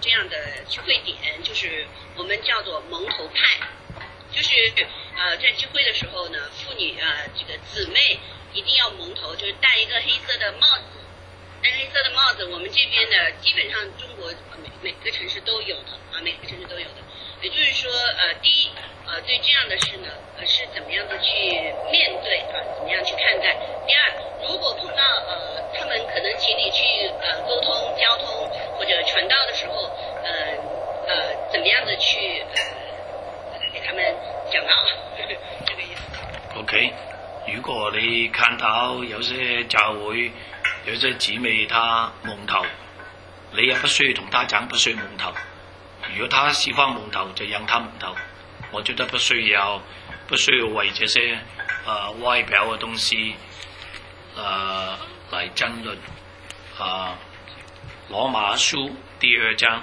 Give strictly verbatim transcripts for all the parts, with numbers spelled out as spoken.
这样的聚会点，就是我们叫做蒙头派，就是呃在聚会的时候呢，妇女啊、呃、这个姊妹一定要蒙头，就是戴一个黑色的帽子，戴黑色的帽子。我们这边呢，基本上中国每每个城市都有的啊，每个城市都有的。也就是说，呃，第一，呃，对这样的事呢，呃，是怎么样子去面对啊？怎么样去看待？第二，如果碰到呃，他们可能请你去呃沟通、交通或者传道的时候，呃呃，怎么样子去呃给他们讲道，这个意思。 OK， 如果你看到有些教會有些姊妹她蒙頭，你也不需要同她講，不需要蒙頭。如果他喜歡蒙頭，就讓他蒙頭。我覺得不需要，不需要為這些呃外表嘅東西呃來爭論。啊、呃，羅馬書第二章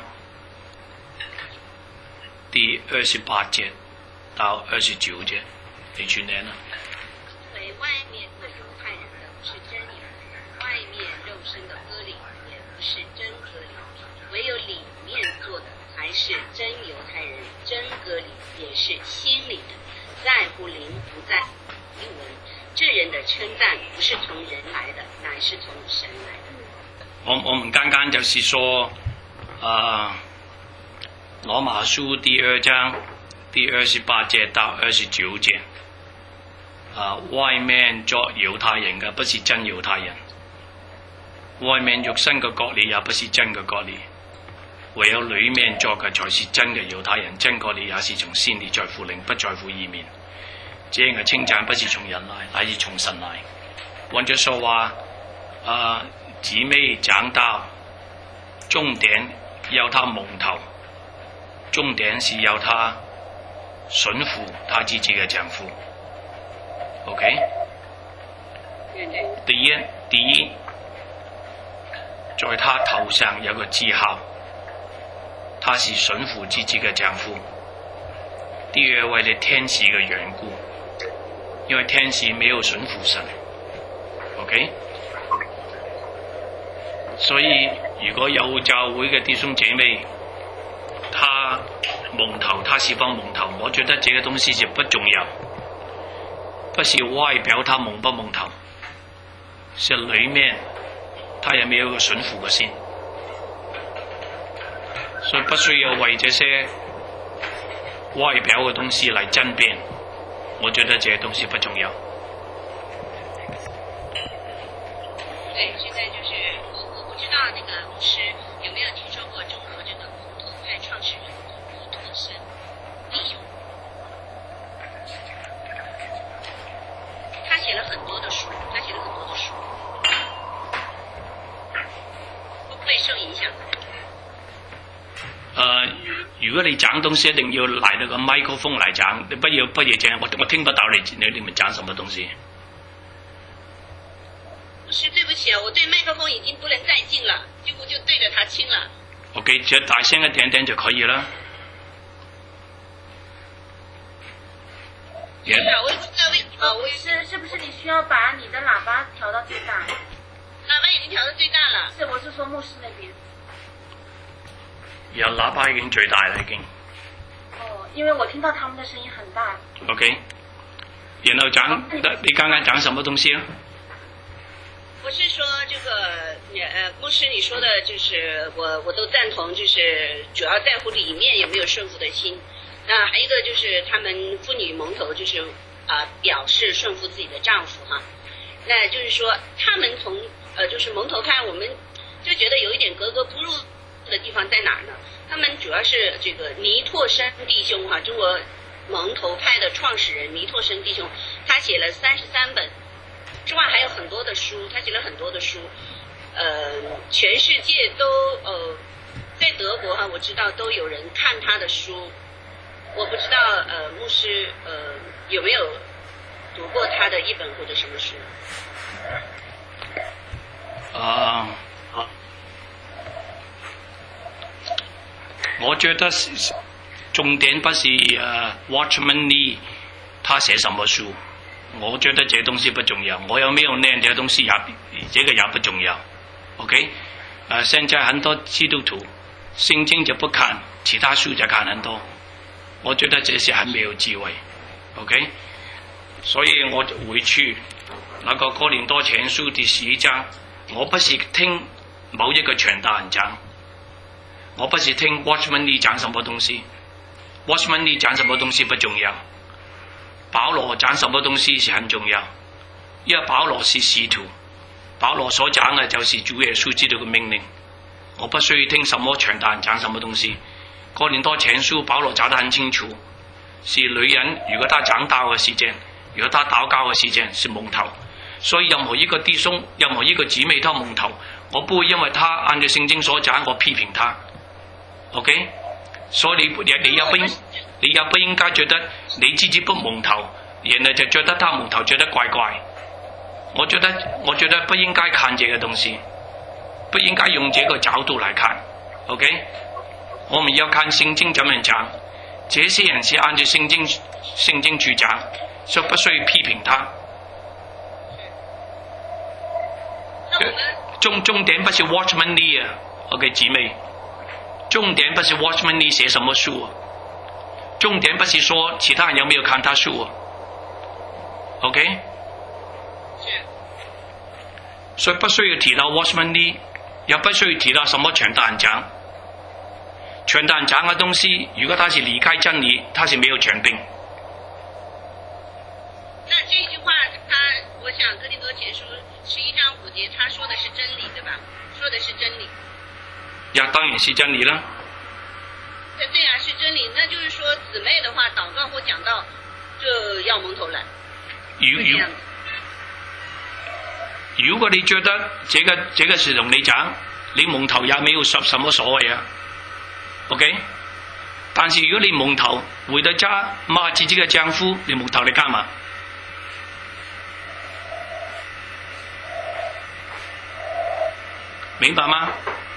第二十八節到二十九節，你去念啦。 因為外面的猶太人的不是真猶，外面肉身的割禮也不是真割禮，唯有裡面做的才是真猶太人，真割禮也是心裡的，在乎靈不在乎經文。這人的稱讚不是從人來的，乃是從神來的。 我我們剛剛就是說，啊、呃，羅馬書第二章第二十八節到二十九節，啊、呃，外面作猶太人嘅不是真猶太人，外面肉身嘅割禮也不是真嘅割禮。唯有裡面作嘅才是真嘅猶太人，真割禮也是從先嚟，在乎靈，不在乎意面。這樣嘅稱讚不是從人來，乃是從神來。換句說話，啊，姊妹講到重點要他蒙頭，重點是要他順服他自己嘅丈夫。OK？第一，第一，在他頭上有個記號。他是順服自己嘅丈夫。第二，為了天使嘅緣故，因為天使沒有順服神。OK， 所以如果有教會嘅弟兄姐妹，他蒙頭，他是否蒙頭，我覺得這個東西就不重要，不是外表他蒙不蒙頭，是裡面他有沒有個順服嘅心。所以不需要為這些外表嘅東西嚟爭辯，我覺得這些東西不重要。 對，現在就是我我不知道那個牧師有沒有聽說過中國這個蒙頭派創始人尼特森弟兄，他寫了很多的書，他寫了很多的書，會不會受影響？ 誒、呃，如果你講東西一定要嚟到個麥克風嚟講，你不要不要講，我我聽不到你你你們講什麼東西。 是對不起啊，我對麥克風已經不能再近了，幾乎就對着他親了。 OK， 只要大聲一點點就可以了。 是啊，我也不知道為什麼。我是是不是你需要把你的喇叭調到最大？ 喇叭已經調到最大了。 是，我是說牧師那邊。 有喇叭已經最大了已經。 哦，因為我聽到他們的聲音很大。 OK， 然後講，你剛剛講什麼東西啊？ 我是說這個，呃，牧師你說的，就是我我都贊同，就是主要在乎裡面有沒有順服的心。那還有一個就是他們婦女蒙頭，就是啊、呃、表示順服自己的丈夫哈。那就是說他們從呃就是蒙頭派，我們就覺得有一點格格不入的地方在哪兒呢？他們主要是這個尼拓生弟兄哈，中國蒙頭派的創始人尼拓生弟兄，他寫了三十三本，之外還有很多的書，他寫了很多的書，呃，全世界都呃，在德國哈，我知道都有人看他的書，我不知道呃牧師呃有沒有讀過他的一本或者什麼書？ 啊、uh, 我覺得重點不是誒、uh, Watchman Nee 他寫什麼書，我覺得這東西不重要，我有沒有念這東西也這個也不重要。OK， 呃、uh, 現在很多基督徒圣经就不看，其他书就看很多。我觉得这些很没有智慧 ，OK？ 所以我就回去那個哥林多前書第十一章，我不是聽某一個傳道人講，我不是聽 Watchman Nee 講什麼東西 ，Watchman Nee 講什麼東西不重要，保羅講什麼東西是很重要，因為保羅是使徒，保羅所講嘅就是主耶穌知道嘅命令，我不需要聽什麼傳道人講什麼東西。哥林多前書保羅講得很清楚，是女人如果她講道嘅時間，如果她禱告嘅時間是蒙頭，所以任何一個弟兄，任何一個姊妹他蒙頭，我不會因為他按照聖經所講我批評他 ，OK？ 所以你你也不應你也不應該覺得你自己不蒙頭，然後就覺得他蒙頭覺得怪怪。我覺得我覺得不應該看這個東西，不應該用這個角度來看 ，OK？ 我們要看聖經怎樣講，這些人是按照聖經聖經去講，所以不需要批評他。重重點不是 Watchman Nee 啊 ，OK 姊妹，重點不是 Watchman Nee 寫什麼書啊，重點不是說其他人有沒有看他書啊 ，OK？ 所以不需要提到 Watchman Nee， 也不需要提到什麼傳道人講。傳道人講嘅東西，如果他是離開真理，他是沒有權柄。 那這句話，他我想哥林多前書十一章五節，他說的是真理，對吧？說的是真理。 呀，當然是真理啦。 對啊，是真理。那就是說，姊妹的話，禱告或講道，就要蒙頭來。 如如如果你覺得這個這個是同你講，你蒙頭也沒有什什麼所謂啊。OK， 但是如果你蒙頭回到家罵自己嘅丈夫，你蒙頭你幹嘛？明白嗎？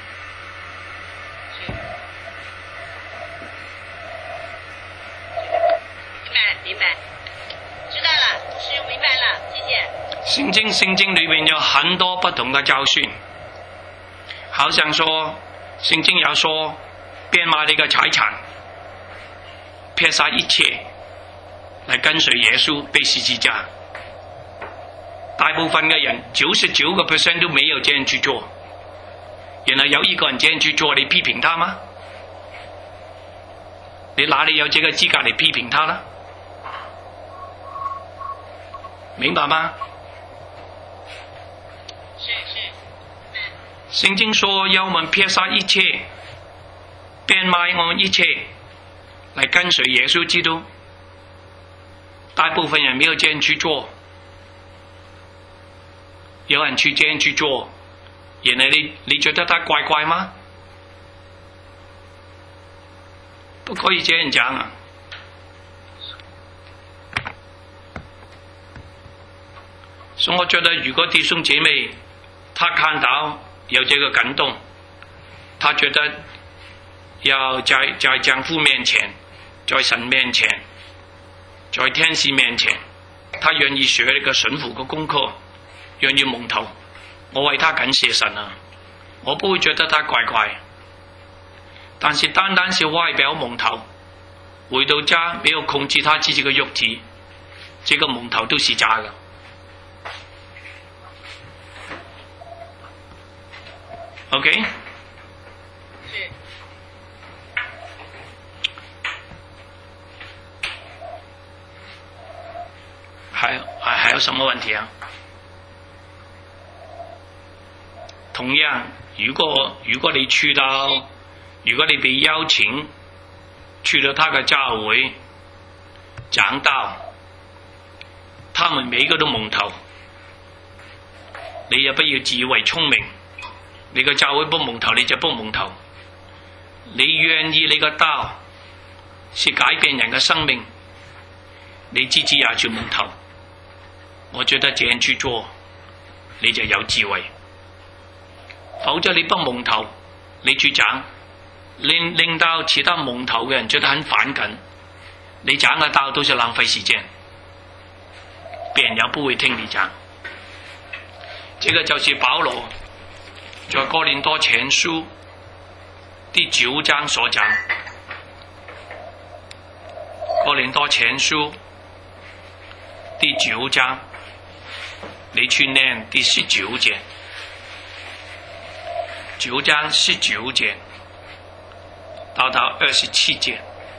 明白明白，知道了，是明白了，謝謝。 聖經聖經裏面有很多不同嘅教訓，好像說聖經有說。變賣你嘅財產，撇下一切嚟跟隨耶穌背十字架。大部分嘅人九十九個 percent 都沒有這樣去做，然後有一個人這樣去做，你批評他嗎？你哪裡有這個資格嚟批評他呢？明白嗎？ 是是。 聖經說要我們撇下一切。變賣我們一切嚟跟隨耶穌基督，大部分人沒有這樣去做，有人去這樣去做，然後你你覺得他怪怪嗎？不可以這樣講啊！所以我覺得，如果弟兄姐妹他看到有這個感動，他覺得要在在丈夫面前，在神面前，在天使面前，他願意學呢個順服嘅功課，願意蒙頭，我為他感謝神啊！我不會覺得他怪怪，但是單單是外表蒙頭，回到家沒有控制他自己嘅肉體，這個蒙頭都是假嘅。OK？還還還有什麼問題啊？同樣，如果如果你去到，如果你被邀請去到他嘅教會講道，他們每個都蒙頭，你也不要自以為聰明，你個教會不蒙頭，你就不蒙頭。你願意你個道是改變人嘅生命，你自己也去蒙頭。我覺得這樣去做，你就有智慧。否則你不蒙頭，你去講，令令到其他蒙頭嘅人覺得很反感，你講嘅道都是浪費時間，別人也不會聽你講。這個就是保羅在哥林多前書第九章所講，哥林多前書第九章，你去念第十九節，九章十九節到到二十七節。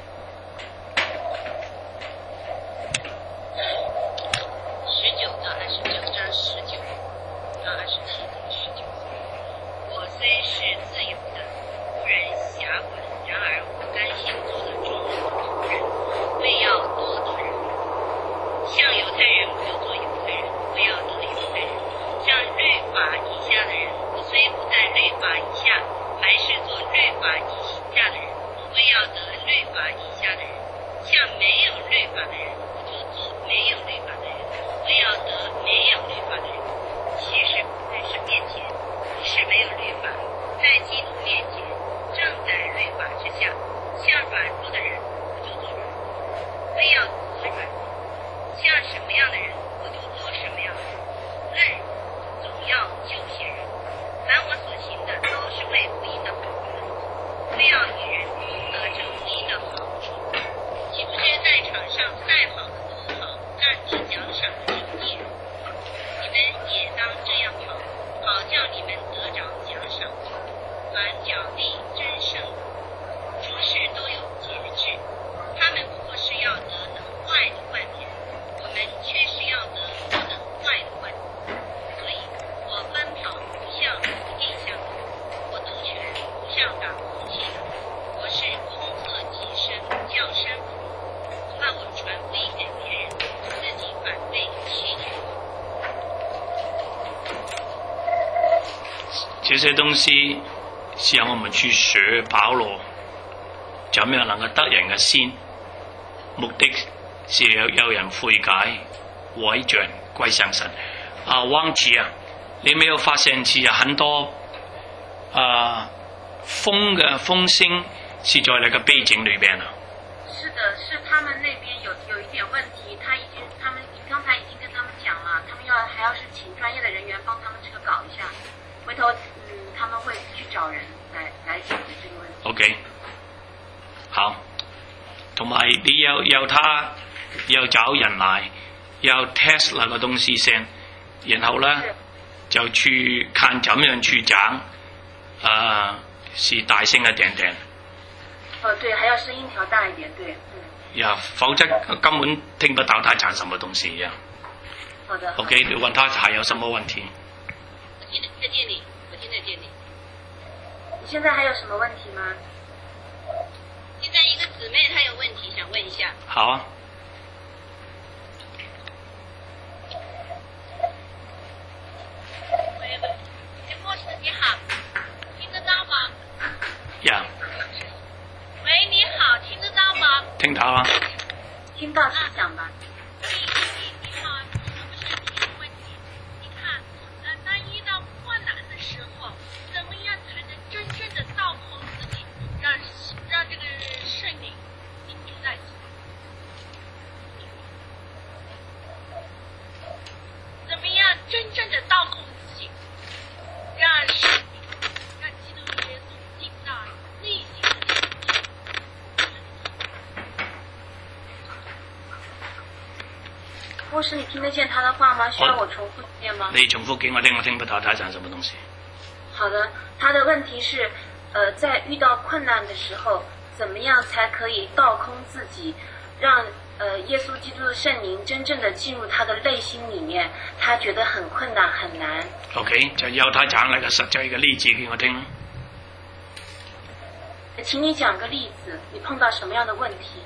这些东西是让我們去學保羅怎樣能夠得人嘅心，目的是有有人悔改回轉歸向神。啊，汪子啊，你沒有發現是有很多啊風嘅風聲是在你嘅背景裏邊啊？ 是的，是他們那邊有有一點問題，他已經他們剛才已經跟他們講了，他們要還要是請專業的人員幫他們這個搞一下，回頭嗯他們會去找人來來解決這個問題。 OK， 好，同埋你要要他要找人來要 test 那個東西先，然後呢就去看怎樣去講，啊、呃、是大聲一點點。 哦，對，還要聲音調大一點，對，嗯。 呀，否則根本聽不到他講什麼東西呀。 好的。 OK， 你問他還有什麼問題？ 我聽得見你，我聽得見你。 你現在還有什麼問題嗎？ 現在一個姊妹她有問題想問一下。 好啊。 喂喂，牧師你好，聽得到嗎？ 呀。 喂，你好，聽得到嗎？ 聽到啊。 聽到，請講吧。 你你你好，是不是你有問題？你看，呃，當遇到困難的時候，怎麼樣才能真正的倒空自己，讓讓這個聖靈進駐在心？怎麼樣真正的倒空自己，讓聖靈，讓基督耶穌進到內心的深處？ 牧師，你聽得見他的話嗎？需要我重複一遍嗎？ 你重複給我聽，我聽不到他講什麼東西。 好的，他的問題是，呃，在遇到困難的時候，怎麼樣才可以倒空自己，讓呃耶穌基督的聖靈真正的進入他的內心裡面？他覺得很困難很難。 OK， 就由他講那個實際嘅例子給我聽。 請你講個例子，你碰到什麼樣的問題？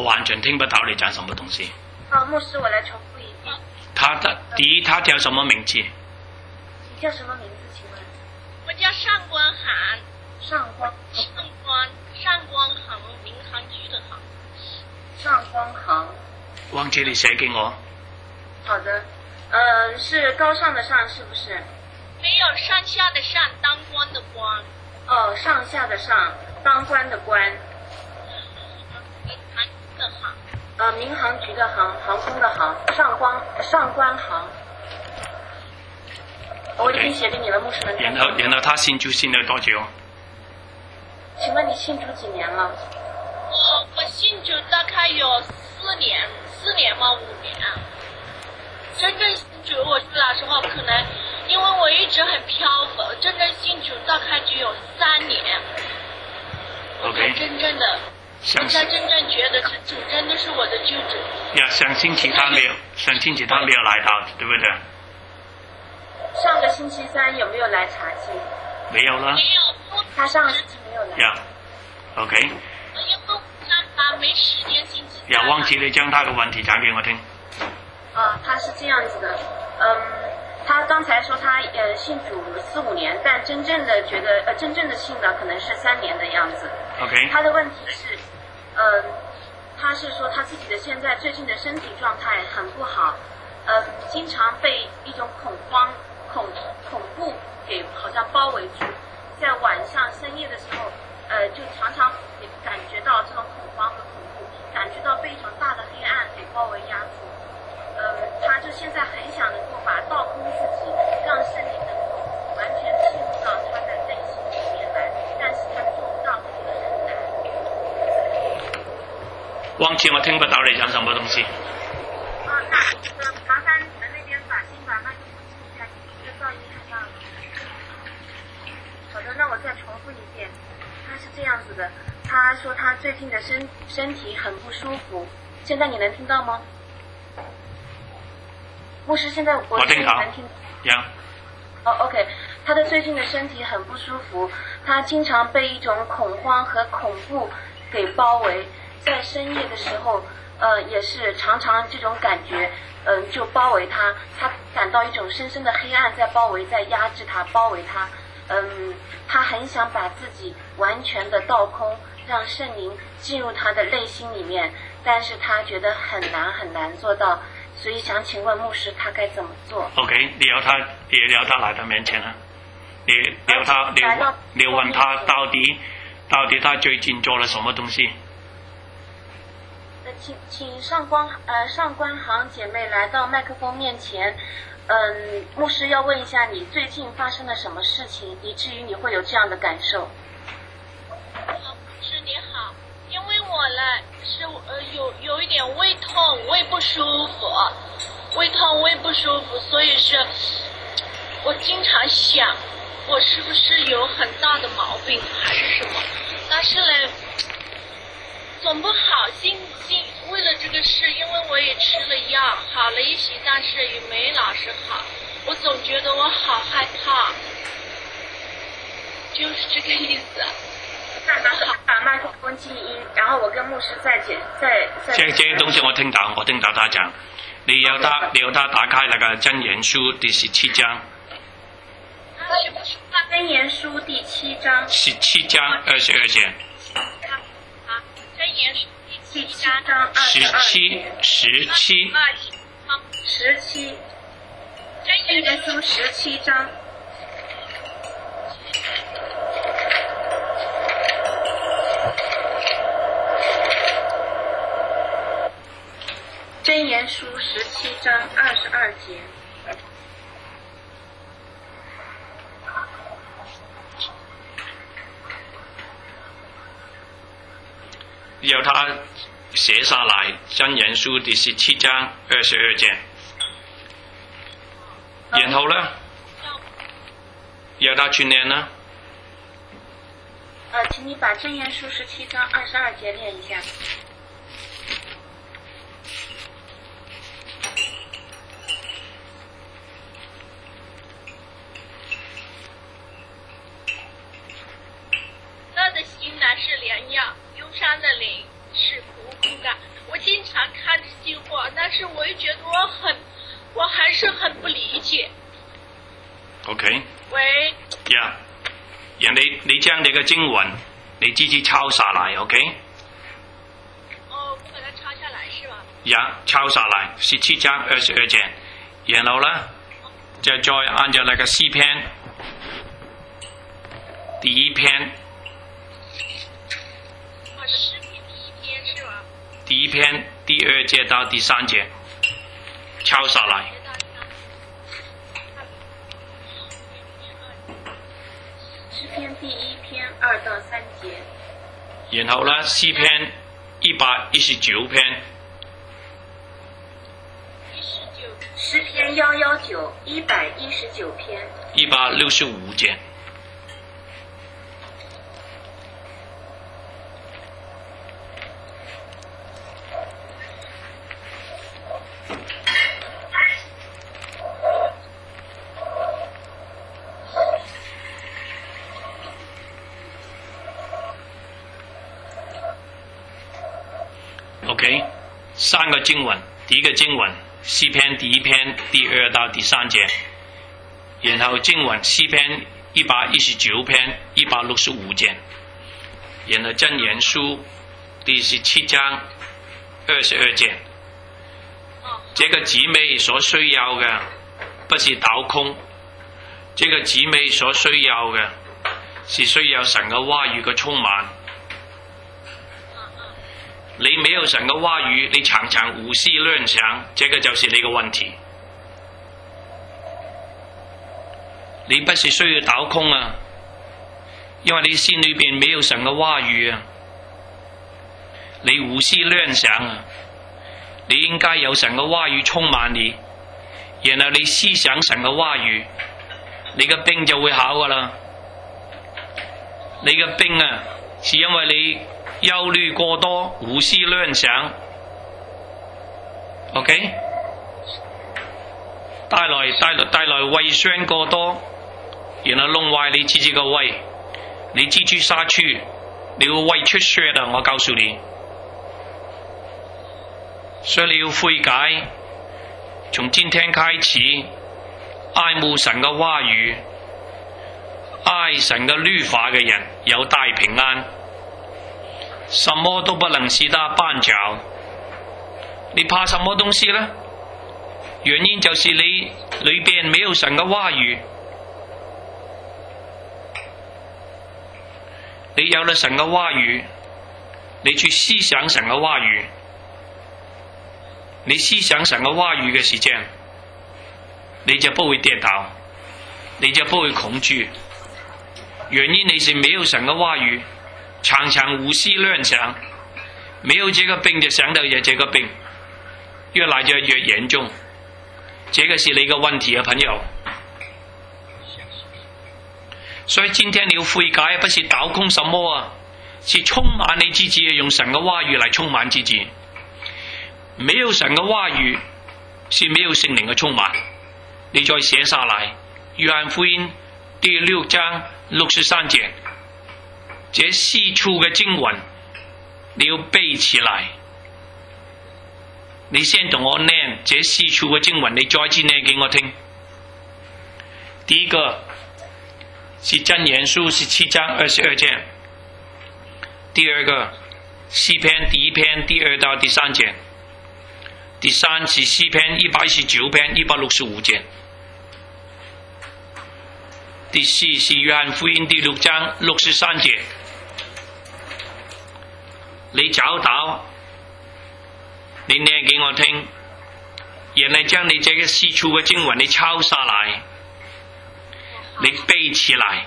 我完全听不到你讲什么东西。 好，牧师，我来重复一遍。 他的第一，他叫什么名字？ 你叫什么名字？请问？ 我叫上官涵。 上官。 上官上官衡，民航局的航。 上官衡。 忘记你写给我。 好的，呃，是高尚的上是不是？ 没有，上下的上，当官的官。 哦，上下的上，当官的官。 民航局的航。 呃，民航局的航，航空的航，上官上官航。我已经写给你了，牧师们。 然后，然后他信主信了多久？ 请问你信主几年了？ 我我信主大概有四年，四年吗？五年啊？真正信主，我说老实话，可能因为我一直很漂浮，真正信主大概只有三年。我才真正的，我才真正觉得主真的是我的救主。 呀，上星期他没有，上星期他没有来到，对不对？ 上个星期三有没有来查经？ 没有了。 没有， 他上个星期没有来。 呀 ，OK。 因为他没时间星期三。 呀，忘记你将他的问题讲给我听。 啊，他是这样子的，嗯，他刚才说他呃信主四五年，但真正的觉得呃真正的信的可能是三年的样子。 OK。 他的问题是，呃，他是说他自己的现在最近的身体状态很不好，呃，经常被一种恐慌、恐恐怖给好像包围住，在晚上深夜的时候，呃，就常常感觉到这种恐慌和恐怖，感觉到被一种大的黑暗给包围压住。呃，他就现在很想能够把倒空自己，让圣灵能够完全进入到他的内心里面来，但是他做不到，这个很难。 忘记我听不到你讲什么东西。 啊，那呃，麻烦你们那边把先把麦克风清一下，这噪音太大了。好的，那我再重复一遍，他是这样子的，他说他最近的身身体很不舒服，现在你能听到吗？牧师，现在我我听到。 能听。 呀。 哦 ，OK， 他的最近的身体很不舒服，他经常被一种恐慌和恐怖给包围，在深夜的时候，呃，也是常常这种感觉，嗯、呃，就包围他，他感到一种深深的黑暗在包围，在压制他，包围他，嗯，他很想把自己完全的倒空，让圣灵进入他的内心里面，但是他觉得很难很难做到。所以想请问牧师，他该怎么做 ？OK， 你要他，你要他来到面前啊！你你要他，你你问他到底到底他最近做了什么东西？ 呃，请请上官呃上官行姐妹来到麦克风面前。嗯，牧师要问一下你最近发生了什么事情，以至于你会有这样的感受？ 牧师你好。因为我呢是呃有有一点胃痛，胃不舒服，胃痛胃不舒服，所以是我经常想我是不是有很大的毛病还是什么，但是呢总不好心心为了这个事，因为我也吃了药好了一些，但是也没老是好，我总觉得我好害怕，就是这个意思。 那好，把麦克风静音，然后我跟牧师再解再再。 这这些东西我听到，我听到他讲，你要他你要他打开那个箴言书第十七章。 箴言书第七章。 十七章二十二节。 啊，箴言书第七章十七十七十七。箴言书十七章。箴言书十七章二十二节。 要他写下来，箴言书第十七章二十二节。然后呢？要他去念呢？ 呃，请你把箴言书十七章二十二节念一下。 乐的心乃是良药，忧伤的灵是苦苦感。我经常看这句话，但是我又觉得我很，我还是很不理解。 OK。 喂。 呀，人哋你將你嘅經文你自己抄下來 ，OK？ 哦，我把它抄下來是吧？ 呀，抄下來，十七章二十二節，然後呢，就再按照那個詩篇第一篇。 啊，詩篇第一篇是吧？ 第一篇第二節到第三節，抄下來。 詩篇第一篇二到三節。 然後呢，詩篇一百一十九篇。 詩篇幺幺九一百一十九篇。 一百六十五節。OK， 三個經文，第一個經文詩篇第一篇第二到第三節，然後經文詩篇一百一十九篇一百六十五節，然後箴言書第十七章二十二節。這個姊妹所需要嘅不是倒空，這個姊妹所需要嘅是需要神嘅話語嘅充滿。你沒有神嘅話語，你常常胡思亂想，這個就是你嘅問題。你不是需要倒空啊，因為你心裏邊沒有神嘅話語啊。你胡思亂想啊，你應該有神嘅話語充滿你，然後你思想神嘅話語，你嘅病就會好噶啦。你嘅病啊，是因為你憂慮過多，胡思亂想 ，OK？ 帶來帶來帶來胃酸過多，然後弄壞你自己個胃，你蜘蛛殺出，你個胃出血啊！我告訴你，所以你要悔改，從今天開始愛慕神嘅話語，愛神嘅律法嘅人有大平安。什麼都不能使他絆腳，你怕什麼東西呢？原因就是你裏邊沒有神嘅話語，你有了神嘅話語，你去思想神嘅話語，你思想神嘅話語嘅時間，你就不會跌倒，你就不會恐懼。原因你是沒有神嘅話語，常常胡思亂想，沒有這個病就想到有這個病，越來就越嚴重，這個是你個問題啊，朋友。所以今天你要悔改，不是倒空什麼啊，是充滿你自己，用神嘅話語來充滿自己。沒有神嘅話語，是沒有聖靈嘅充滿。你再寫下來，約翰福音第六章六十三節。這四處嘅經文你要背起來，你先同我念這四處嘅經文，你再次念給我聽。第一個是箴言書十七章二十二節，第二個詩篇第一篇第二到第三節，第三是詩篇一百一十九篇一百六十五節，第四是約翰福音第六章六十三節。你找到，你念給我聽，然後將你這個四處嘅經文你抄下來，你背起來。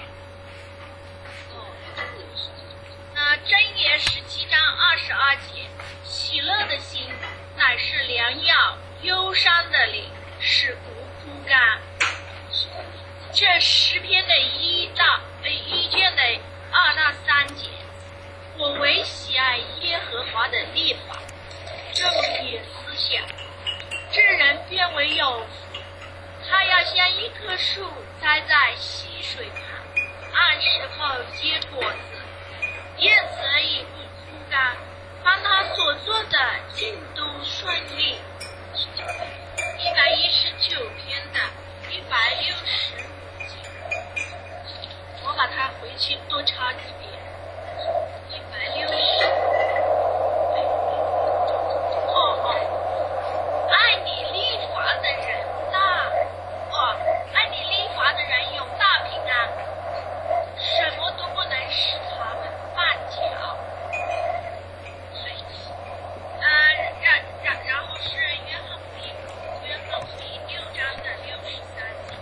那箴言十七章二十二節，喜樂的心乃是良藥，憂傷的靈使骨枯乾。這詩篇的一到呃一卷的二到三節。我唯喜愛耶和華的律法，正也思想，這人便為有福。他要像一棵樹栽在溪水旁， 查字典一百六十。哦哦，爱你立法的人大，哦，爱你立法的人有大平安，什么都不能使他们绊脚。所以，呃，然然然后是约翰福音，约翰福音六章的六十三节。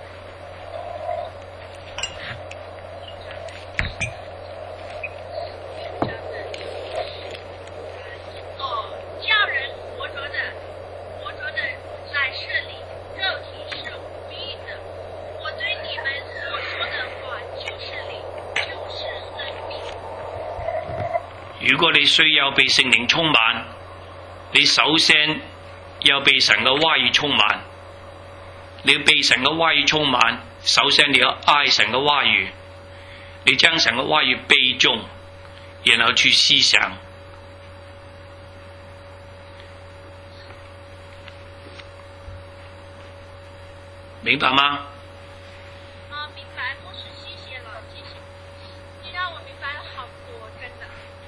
哦，叫人活着的，活着的乃是灵，肉体是无益的。我对你们所说的话就是灵，就是生命。 如果你需要被聖靈充滿，你首先要被神嘅話語充滿。你要被神嘅話語充滿，首先你要愛神嘅話語，你將神嘅話語背誦，然後去思想。明白嗎？ 啊，明白，牧师，谢谢了，谢谢，你让我明白了好多，真的。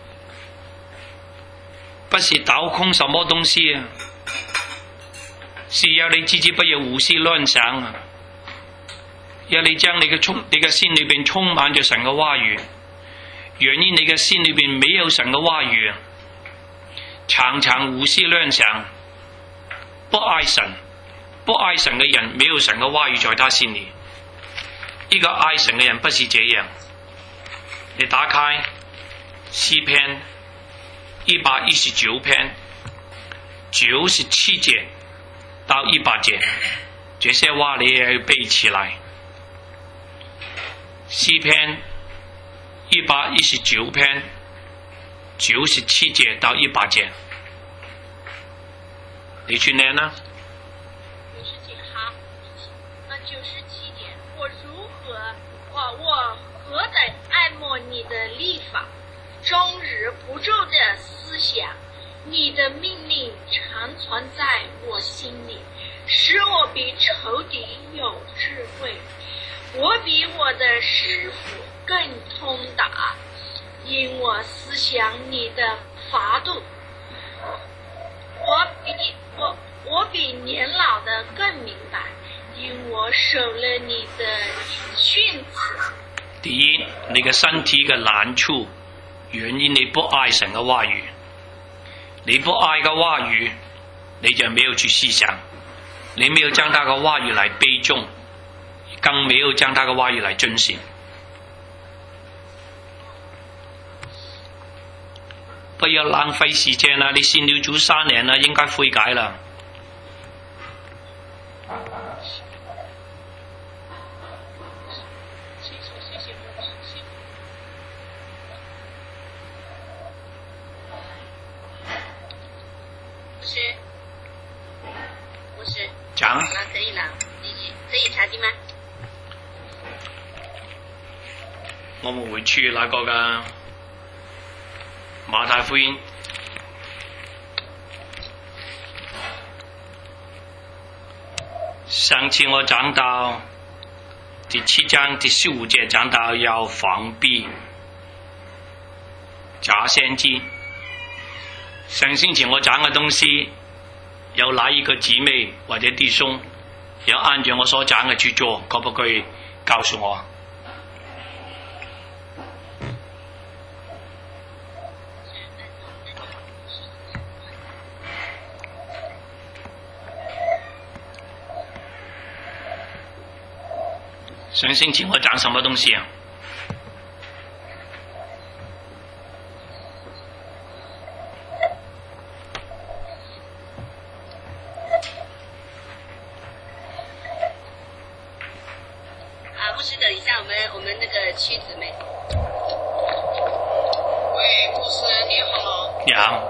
不是倒空什麼東西啊，是要你自己不要胡思亂想啊，要你將你嘅充，你嘅心裏邊充滿咗神嘅話語。若然你嘅心裏邊沒有神嘅話語，常常胡思亂想，不愛神，不愛神嘅人，沒有神嘅話語在他心裏。一個愛神嘅人不是這樣。你打開詩篇一百一十九篇九十七節到一百節，這些話你也要背起來。詩篇一百一十九篇九十七節到一百節，你去念啦。 九十节好，那九十七节，我如何，我我何等爱慕你的律法，终日不住的思想，你的命令常存在我心里，使我比仇敌有智慧，我比我的师傅更通达，因我思想你的法度，我比我我比年老的更明白，因我守了你的训詞。 第一，你嘅身體嘅難處源於你不愛神嘅話語，你不愛嘅話語，你就沒有去思想，你沒有將他嘅話語嚟背誦，更沒有將他嘅話語嚟遵循。不要浪費時間啦！你信了主三年啦，應該悔改啦。 不是，不是。 講。 啊，可以了，你可以查經嗎？ 我們會處那個㗎。馬太福音上次我講到第七章第十五節，講到要防備假先知。上星期我講嘅東西，有哪一個姊妹或者弟兄有按照我所講嘅去做，可不可以告訴我？上星期我講什麼東西啊？ 啊，牧師，等一下，我們我們那個區姊妹。 喂，牧師你好。 你好。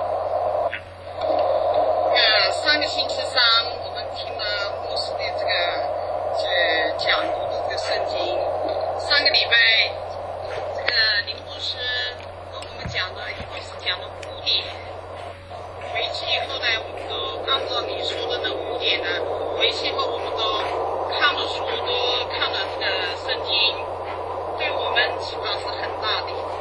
呃，上個星期三我們聽了牧師的這個呃講讀的這個聖經，上個禮拜這個林牧師跟我們講的，一共是講了五點。回去以後呢，我們都按照你說的那五點呢，回去以後我們都看了書，都看了這個聖經，對我們啟發是很大的。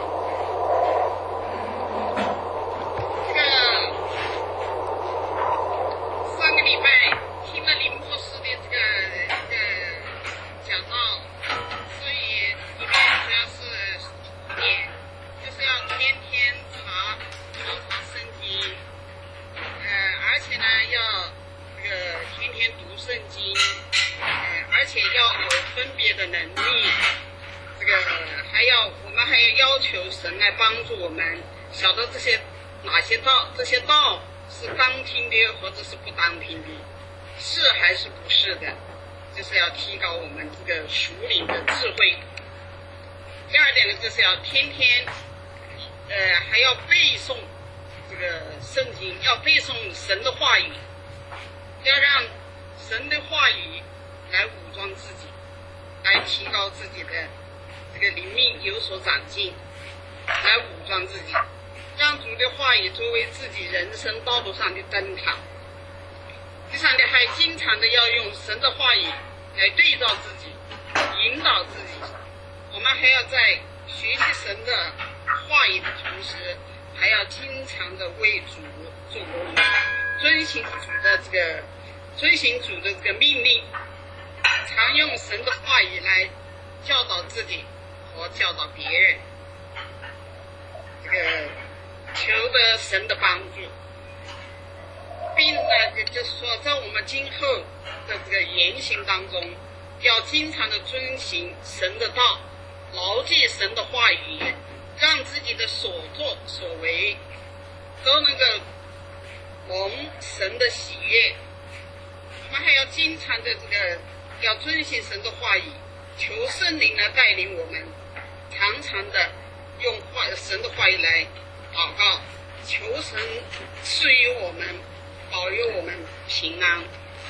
帮助我们晓得这些哪些道，这些道是当听的或者是不当听的，是还是不是的，就是要提高我们这个属灵的智慧。第二点呢，就是要天天呃还要背诵这个圣经，要背诵神的话语，要让神的话语来武装自己，来提高自己的这个灵命有所长进，来武装自己，让主的话语作为自己人生道路上的灯塔。第三点，还经常的要用神的话语来对照自己，引导自己。我们还要在学习神的话语的同时，还要经常的为主做工，遵行主的这个遵行主的这个命令，常用神的话语来教导自己和教导别人，这个求得神的帮助，并呢就是说在我们今后的这个言行当中，要经常的遵行神的道，牢记神的话语，让自己的所作所为都能够蒙神的喜悦。我们还要经常的这个要遵行神的话语，求圣灵来带领我们，常常的用话神的话语来祷告，求神赐予我们，保佑我们平安。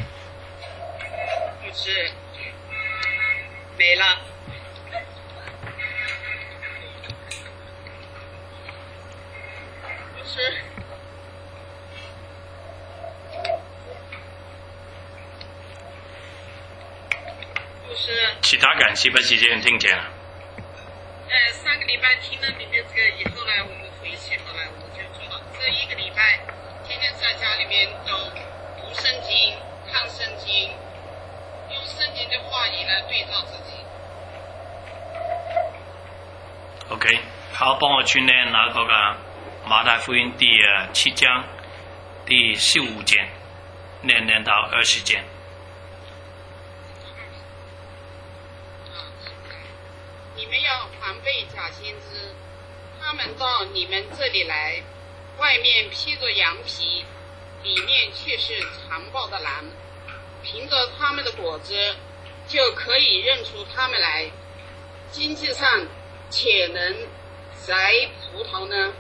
就是没了。就是就是其他感是不是这样听见了？ 呃，上个礼拜听了你的这个以后呢，我们回去后来我们就做了这一个礼拜，天天在家里面都读圣经、看圣经，用圣经的话语来对照自己。 OK， 好，幫我轉呢那個嘅馬太福音第七章第十五節，念念到二十節。 你们要防备假先知，他们到你们这里来，外面披着羊皮，里面却是残暴的狼。凭着他们的果子，就可以认出他们来。经济上且能摘葡萄呢？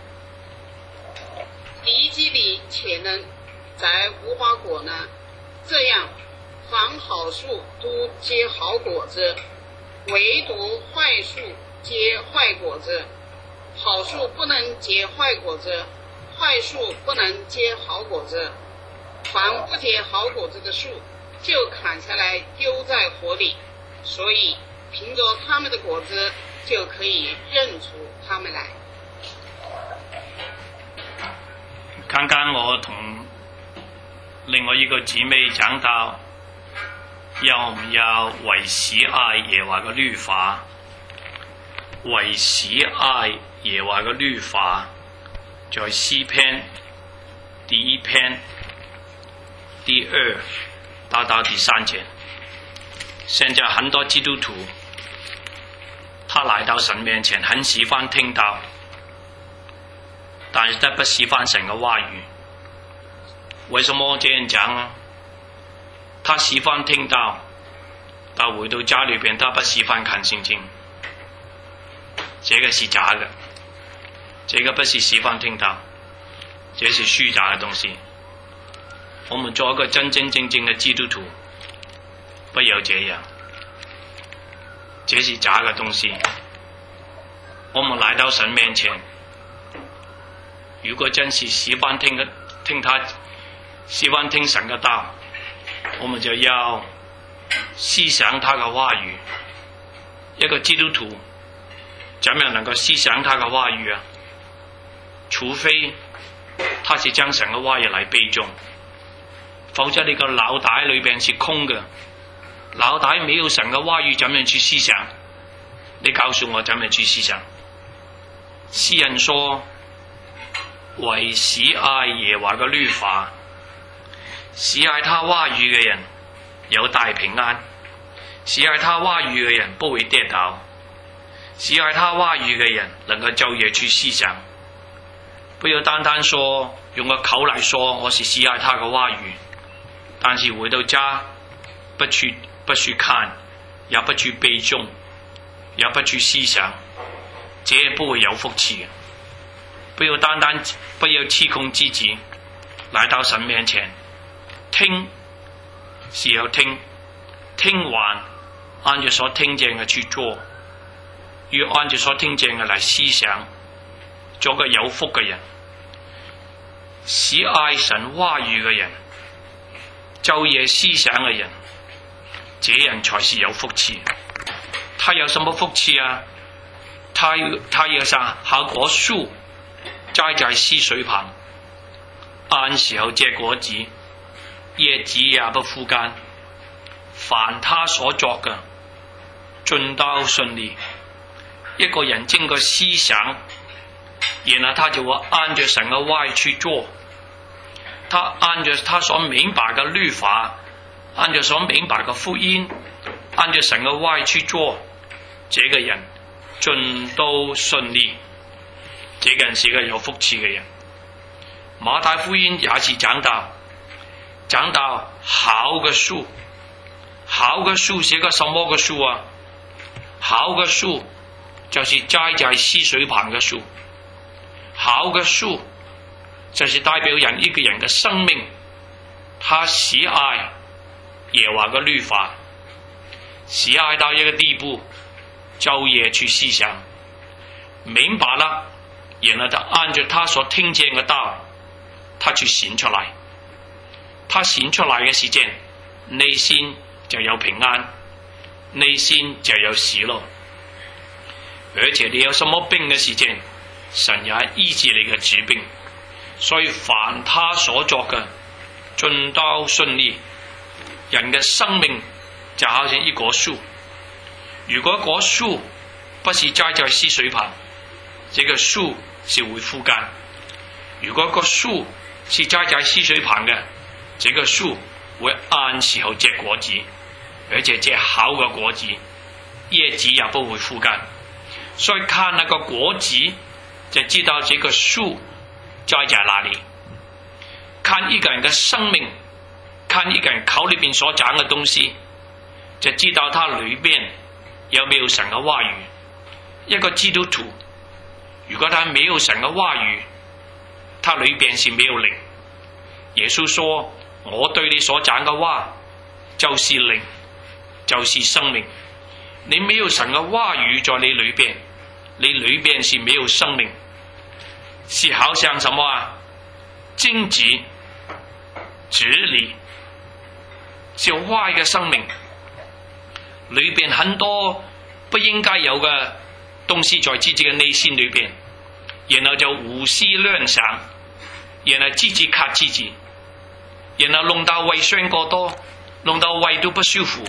地基里且能摘无花果呢？这样，凡好树都结好果子，唯独坏树结坏果子。好树不能结坏果子，坏树不能结好果子。凡不结好果子的树，就砍下来丢在火里。所以，凭着他们的果子，就可以认出他们来。 剛剛我同另外一個姊妹講到，要唔要為喜愛耶和華嘅律法？為喜愛耶和華嘅律法，在詩篇第一篇第二到到第三節。現在很多基督徒，他來到神面前，很喜歡聽到，但是他不喜歡神嘅話語。為什麼這樣講呢？他喜歡聽到，但回到家裏邊，他不喜歡看聖經。這個是假的，這個不是喜歡聽到，這是虛假的東西。我們做一個真真正正的基督徒，不要這樣，這是假的東西。我們來到神面前，如果真是喜歡聽的聽他喜歡聽神的道，我們就要思想他的話語。一個基督徒怎樣能夠思想他的話語啊？除非他是將神的話語來背誦，否則你個腦袋裏邊是空的，腦袋沒有神的話語，怎樣去思想？你告訴我怎樣去思想？詩人說：為喜愛耶和華嘅律法，喜愛他話語嘅人有大平安，喜愛他話語嘅人不會跌倒。 喜爱他话语嘅人能夠晝夜去思想，不要單單說用個口嚟說我是喜愛他嘅話語，但是回到家不去不去看，也不去背誦，也不去思想，這不會有福氣嘅。不要單單不要欺控自己，來到神面前聽，是要聽，聽完按照所聽見嘅去做，要按照所聽見嘅嚟思想，做個有福嘅人。喜愛神話語嘅人，晝夜思想嘅人，這人才是有福氣。他有什麼福氣啊？他他有啥好果樹栽在溪水旁，按時候結果子，葉子也不枯乾。凡他所作嘅，盡都順利。一個人經過思想，然後他就會按着神嘅話去做，他按着他所明白嘅律法，按着所明白嘅福音，按着神嘅話去做，這個人盡都順利。這個人是個有福氣嘅人。馬太福音也是講到講到好嘅樹，好嘅樹是個什麼嘅樹啊？好嘅樹就是栽在溪水旁嘅樹，好嘅樹就是代表人一個人嘅生命，他喜愛耶和華嘅律法，喜愛到一個地步，晝夜去思想，明白了，然後就按照他所聽見嘅道，他去行出來，他行出來嘅時間，內心就有平安，內心就有喜樂。而且你有什麼病嘅時間，神也醫治你嘅疾病。所以凡他所作嘅，盡都順利。人嘅生命就好像一棵樹，如果嗰樹不是栽在溪水旁，這個樹是會枯乾；如果個樹是栽在溪水旁嘅，這個樹會按時候結果子，而且結好嘅果子，葉子也不會枯乾。所以看那個果子就知道這個樹栽在哪裡。看一個人嘅生命，看一個人口裏邊所講嘅東西，就知道他裏邊有沒有神嘅話語。一個基督徒如果他沒有神嘅話語，他裏邊是沒有靈。耶穌說，我對你所講嘅話就是靈，就是生命。你沒有神嘅話語在你裏邊，你裏邊是沒有生命，是好像什麼啊？荊棘、蒺藜，是壞嘅生命，裏邊很多不應該有嘅東西在自己嘅內心裏邊，然後就胡思亂想，然後自己卡自己，然後弄到胃酸過多，弄到胃都不舒服。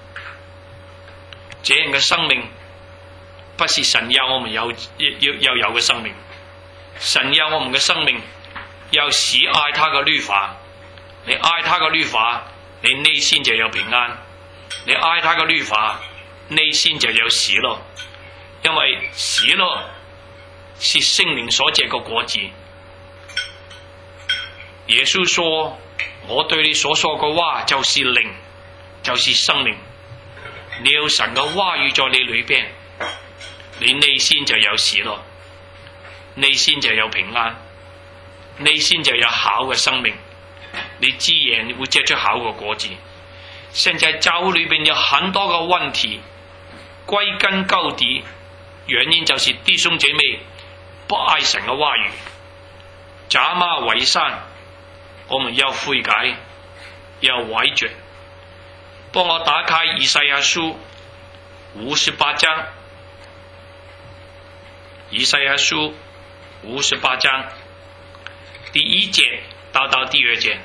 這樣嘅生命不是神要我們有要要有嘅生命。神要我們嘅生命要喜愛他嘅律法，你愛他嘅律法，你內心就有平安；你愛他嘅律法，內心就有喜樂。因為喜樂是聖靈所結嘅果子。耶穌說，我對你所說嘅話就是靈，就是生命。你有神嘅話語在你裏邊，你內心就有喜樂，內心就有平安，內心就有好嘅生命，你自然會結出好嘅果子。現在教會裏邊有很多嘅問題，歸根究底，原因就是弟兄姐妹不愛神嘅話語，假冒偽善。我們要悔改，要委絕。幫我打開以賽亞書五十八章，以賽亞書五十八章第一節到到第二節。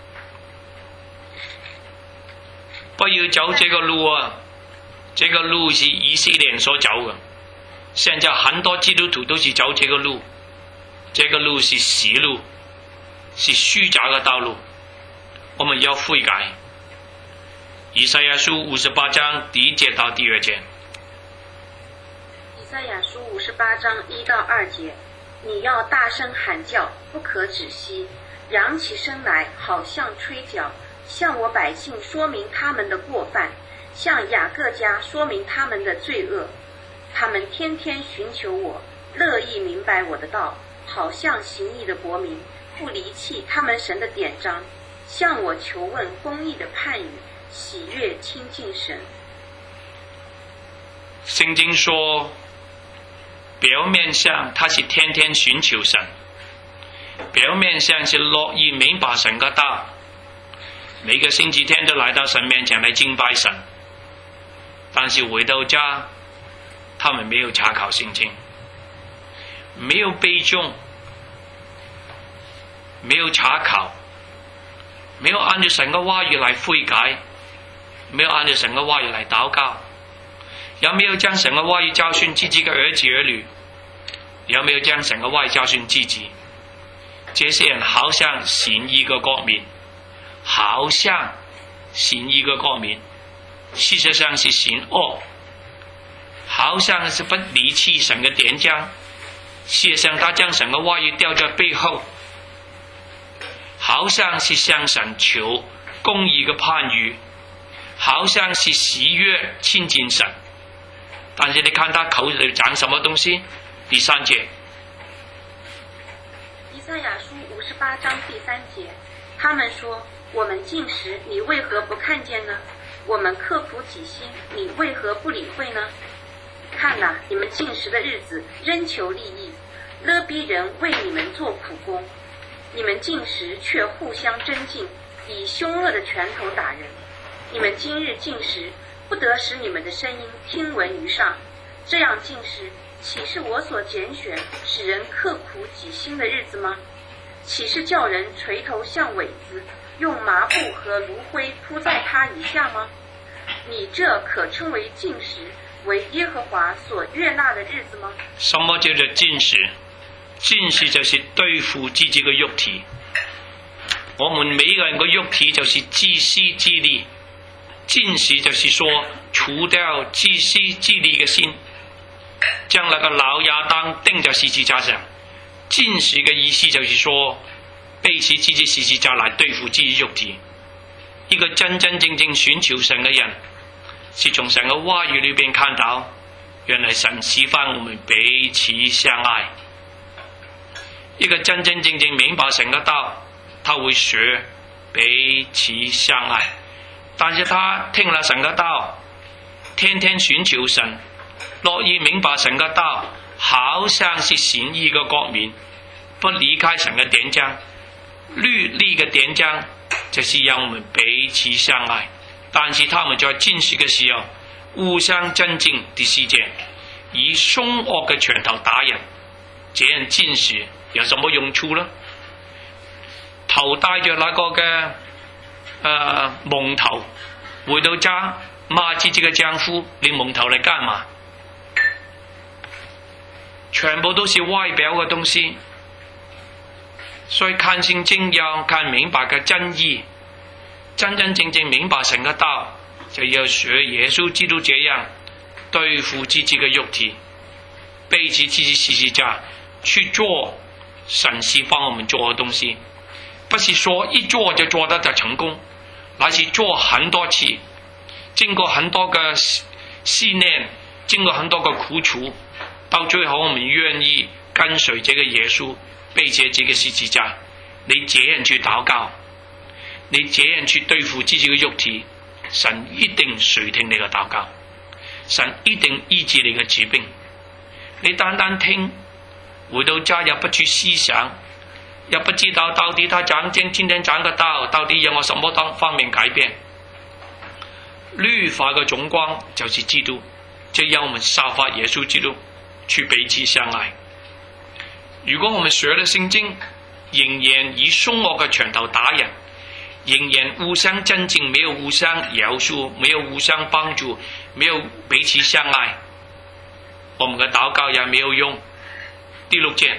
不要走這個路啊！這個路是以色列人所走嘅，現在很多基督徒都是走這個路，這個路是死路，是虛假嘅道路。我們要悔改。以賽亞書五十八章第一節到第二節。 以賽赛亚书五十八章一到二节，你要大声喊叫，不可止息，扬起声来，好像吹角，向我百姓说明他们的过犯，向雅各家说明他们的罪恶。他们天天寻求我，乐意明白我的道，好像行义的国民，不离弃他们神的典章，向我求问公义的判语，喜悦亲近神。 圣经说，表面上他是天天寻求神，表面上是乐意明白神的道，每个星期天都来到神面前来敬拜神，但是回到家，他们没有查考圣经，没有背诵，没有查考，没有按照神的话语来悔改，没有按照神的话语来祷告，也没有将神的话语教训自己的儿子儿女，也没有将神的话语教训自己。这些人好像行义的国民，好像行义的国民，事实上是行恶，好像是不离弃神的典章，事实上他将神的话语掉在背后，好像是向神求公义的判语，好像是喜悦亲近神，但是你看他口里讲什么东西？第三节， 以赛亚书五十八章第三节，他们说，我们进食，你为何不看见呢？我们刻苦己心，你为何不理会呢？看哪，你们进食的日子，仍求利益，勒逼人为你们做苦工。你们进食却互相争竞，以凶恶的拳头打人。你们今日进食，不得使你们的声音听闻于上。这样进食，岂是我所拣选，使人刻苦己心的日子吗？岂是叫人垂头像苇子，用麻布和炉灰铺在他以下吗？你这可称为进食，为耶和华所悦纳的日子吗？ 什么叫做进食？进食就是对付自己的肉体。我们每个人的肉体就是自私自利，进食就是说除掉自私自利的心，将那个老亚当钉在十字架上。进食的意思就是说背起自己十字架来对付自己肉体。一个真真正正寻求神的人，是从神的话语里边看到，原来神喜欢我们彼此相爱。一个真真正正明白神的道，他会学彼此相爱。但是他听了神的道，天天寻求神，乐意明白神的道，好像是行义的国民，不离开神的典章。律例的典章就是让我们彼此相爱，但是他们在进食的时候互相争竞。第四节，以凶恶的拳头打人，这样进食有什么用处呢？头戴着那個嘅誒蒙頭，回到家罵自己嘅丈夫，你蒙頭嚟幹嘛？全部都是外表嘅東西。所以看聖經要看明白嘅真義，真真正正明白神嘅道，就要學耶穌基督這樣對付自己嘅肉體，背起自己十字架去做神是幫我們做的東西，不是說一做就做得就成功，乃是做很多次，經過很多嘅思念，經過很多嘅苦楚，到最後我們願意跟隨這個耶穌，背起這個十字架，你這樣去禱告，你這樣去對付自己嘅肉體，神一定垂聽你嘅禱告，神一定醫治你嘅疾病。你單單聽，回到家也不去思想，也不知道到底他講經今天講嘅道到底讓我什麼方面改變。律法嘅總光就是基督，就讓我們效法耶穌基督去彼此相愛。如果我們學了聖經，仍然以兇惡嘅拳頭打人，仍然互相爭競，沒有互相饒恕，沒有互相幫助，沒有彼此相愛，我們嘅禱告也沒有用。第六節，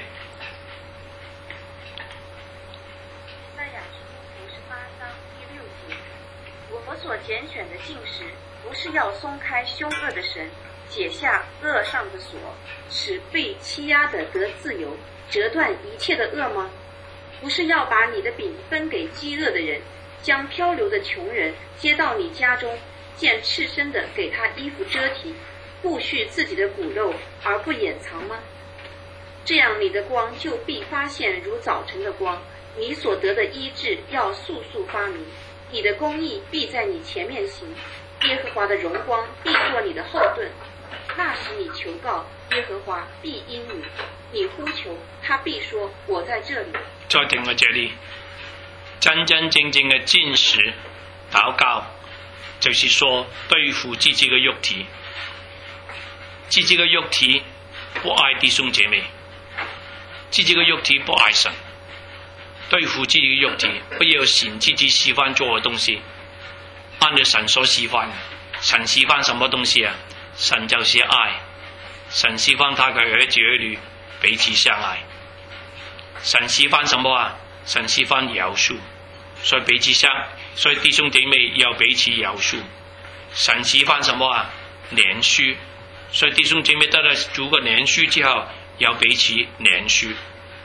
賽亞書五十八章第六節，我所揀選的禁食，不是要鬆開兇惡的繩， 解下恶上的锁，使被欺压的得自由，折断一切的恶吗？不是要把你的饼分给饥饿的人，将漂流的穷人接到你家中，见赤身的给他衣服遮体，顾恤自己的骨肉而不掩藏吗？这样你的光就必发现如早晨的光，你所得的医治要速速发明，你的公义必在你前面行，耶和华的荣光必做你的后盾。那时你求告，耶和华必应你，你呼求，他必说我在这里。 再停喺這裡，真真正正嘅禁食禱告，就是說對付自己嘅肉體，自己嘅肉體不愛弟兄姐妹，自己嘅肉體不愛神，對付自己嘅肉體，不要神自己示範做嘅東西，按照神所示範，神示範什麼東西啊？神就是愛，神示範他嘅兒子兒女彼此相愛。神示範什麼啊？神示範饒恕，所以彼此相，所以弟兄姐妹要彼此饒恕。神示範什麼啊？憐恤，所以弟兄姐妹得了主嘅憐恤之後，要彼此憐恤。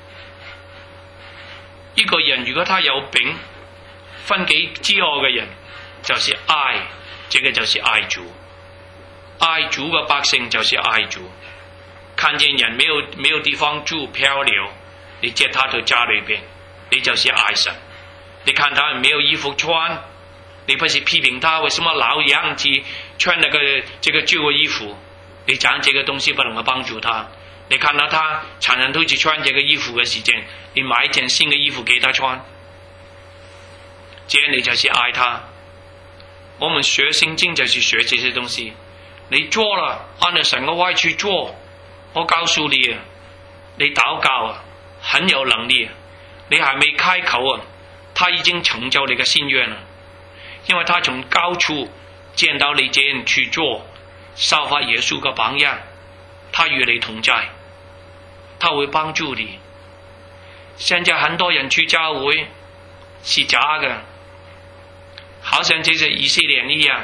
一個人如果他有餅分給飢餓嘅人，就是愛，這個就是愛主。愛主嘅百姓就是愛主。看見人沒有沒有地方住漂流，你接他到家裏邊，你就是愛神。你看他沒有衣服穿，你不是批評他為什麼老樣子穿那個這個舊嘅衣服，你講這個東西不能夠幫助他。你看到他常常都去穿這個衣服嘅時間，你買一件新嘅衣服給他穿，這樣你就是愛他。我們學聖經就是學這些東西，你做了按照神嘅話去做，我告訴你啊，你禱告啊很有能力，你還沒開口啊，他已經成就你嘅心願了，因為他從高處見到你這樣去做，效法耶穌嘅榜樣，他與你同在，他會幫助你。現在很多人去教會是假嘅，好像這些以色列人一樣，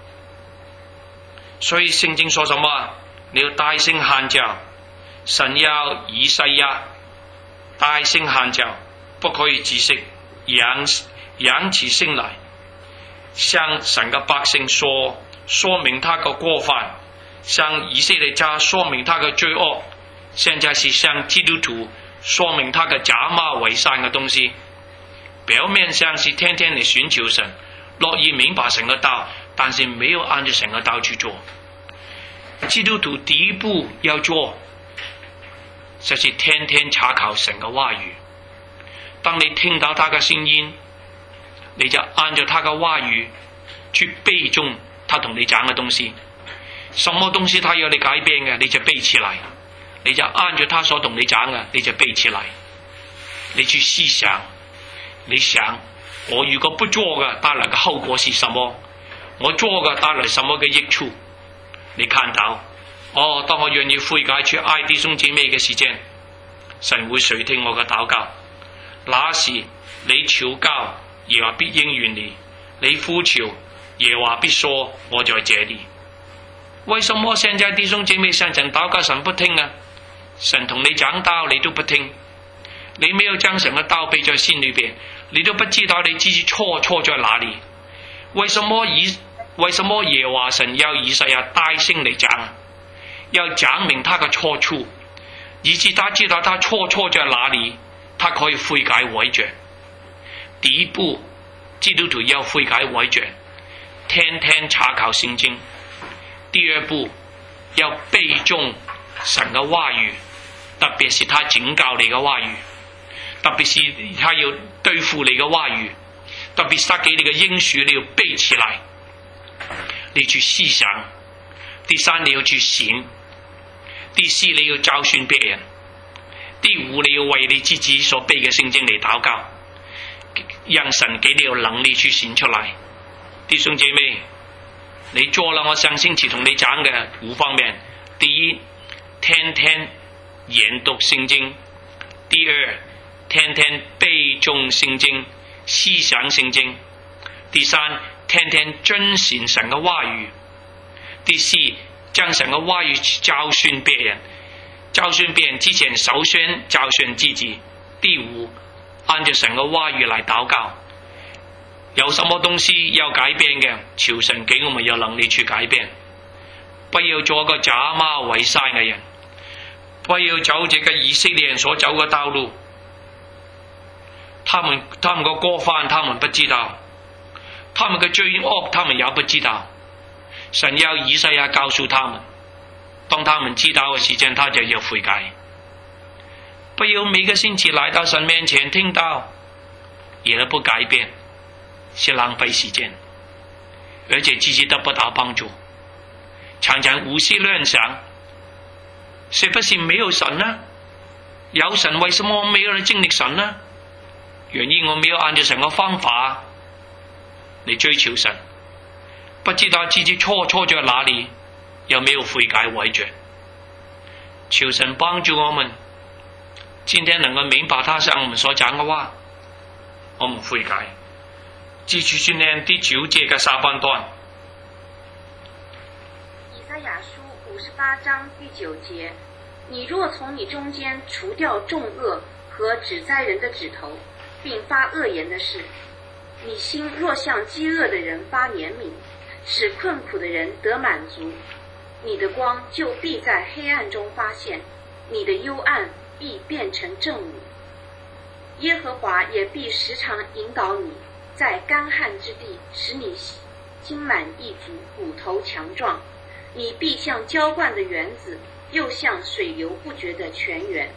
所以聖經說什麼？你要大聲喊叫，神要以賽亞大聲喊叫，不可以止息，揚揚起聲來，向神嘅百姓說，說明他嘅過犯，向以色列家說明他嘅罪惡。現在是向基督徒說明他嘅假冒偽善嘅東西。表面上是天天嚟尋求神，樂意明白神嘅道，但是沒有按照神嘅道去做。基督徒第一步要做，就是天天查考神嘅話語。當你聽到他嘅聲音，你就按照他嘅話語去背誦他同你講嘅東西。什麼東西他要你改變嘅，你就背起來，你就按照他所同你講嘅，你就背起來。你去思想，你想我如果不做嘅帶來嘅後果是什麼？我做嘅帶來什麼嘅益處？你看到，哦，當我願意悔改去愛弟兄姊妹嘅時間，神會垂聽我嘅禱告。那時你求告，耶和華必應允你；你呼求，耶和華必說我在這裏。為什麼現在弟兄姊妹向神禱告，神不聽啊？神同你講道，你都不聽，你沒有將神嘅道背在心裏邊，你都不知道你自己錯錯在哪裏。為什麼以為什麼耶和華神要以賽亞大聲嚟講啊？要講明他嘅錯處，以致他知道他錯錯在哪裏，他可以悔改改正。第一步，基督徒要悔改改正，天天查考聖經。第二步，要背誦神嘅話語，特別是他警告你嘅話語，特別是他要對付你嘅話語，特別是他給你嘅應許，你要背起來，你去思想。第三，你要去行。第四，你要教訓別人。第五，你要為你自己所背嘅聖經嚟禱告，讓神給你有能力去行出來。弟兄姐妹，你做了我上星期同你講嘅五方面。第一，天天研讀聖經；第二，天天背誦聖經，思想聖經；第三，天天遵行神嘅話語；第四， 将神嘅話語去教訓別人，教訓別人之前首先教訓自己。第五，按照神嘅話語嚟禱告。有什麼東西要改變嘅，求神給我們有能力去改變。不要做個假冒偽善嘅人，不要走這個以色列人所走嘅道路。他們他們個過犯，他們不知道；他們嘅罪惡，他們也不知道。神要以賽亞告訴他們，當他們知道嘅時間，他就要悔改。不要每個星期來到神面前聽到，也不改變，是浪費時間，而且自己得不到幫助。常常胡思亂想，是不是沒有神呢？有神，為什麼我沒有人經歷神呢？原因我沒有按照神嘅方法嚟追求神，不知道自己錯錯在哪裏，又沒有悔改為着。求神幫助我們，今天能夠明白他向我們所講嘅話，我們悔改。繼續去念第九節嘅下半段。 以賽亞書五十八章第九節：你若從你中間除掉重惡和指摘人的指頭，並發惡言的事，你心若向飢餓的人發憐憫，使困苦的人得滿足，你的光就必在黑暗中發現，你的幽暗必變成正午。耶和華也必時常引導你，在乾旱之地，使你心滿意足，骨頭強壯。你必像澆灌的園子，又像水流不絕的泉源。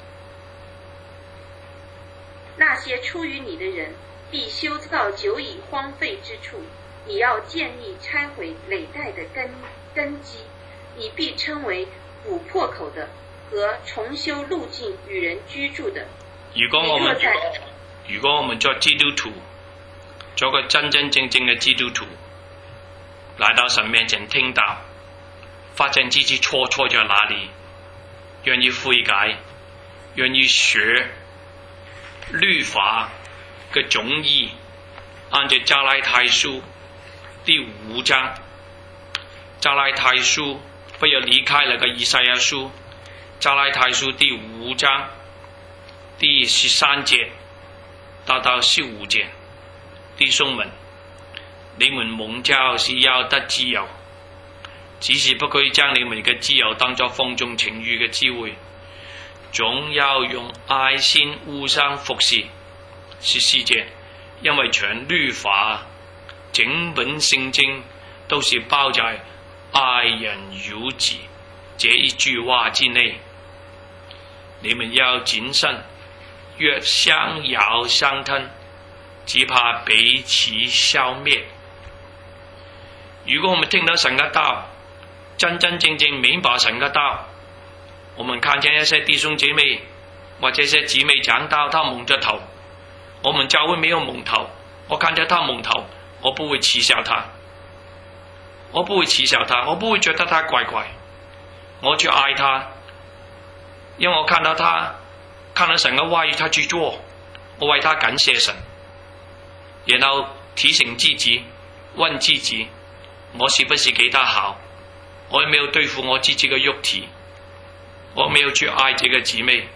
那些出於你的人，必修造久已荒廢之處，你要建立拆毀累代的根根基。你必稱為補破口的和重修路徑與人居住的。 如果我們如果我們做基督徒，做個真真正正嘅基督徒，來到神面前聽到，發現自己錯錯在哪裏，願意悔改，願意學律法嘅總義，按照加拉太書第五章，加拉太書不要離開那個以賽亞書，加拉太書第五章第十三節到到十五節，弟兄們，你們蒙召是要得自由，只是不可以將你們嘅自由當作放縱情慾嘅機會，總要用愛心互相服侍。十四節，因為全律法整本聖經都是包在愛人如己這一句話之內。你們要謹慎，若相咬相吞，只怕彼此消滅。如果我們聽到神嘅道，真真正正明白神嘅道，我們看見一些弟兄姐妹或者一些姊妹講道，他蒙着頭，我們教會沒有蒙頭，我看見他蒙頭，我不會恥笑他，我不會恥笑他，我不會覺得他怪怪，我去愛他，因為我看到他看到神嘅話語，他去做，我為他感謝神，然後提醒自己，問自己，我是不是給他好？我有沒有對付我自己嘅肉體？我沒有去愛這個姊妹。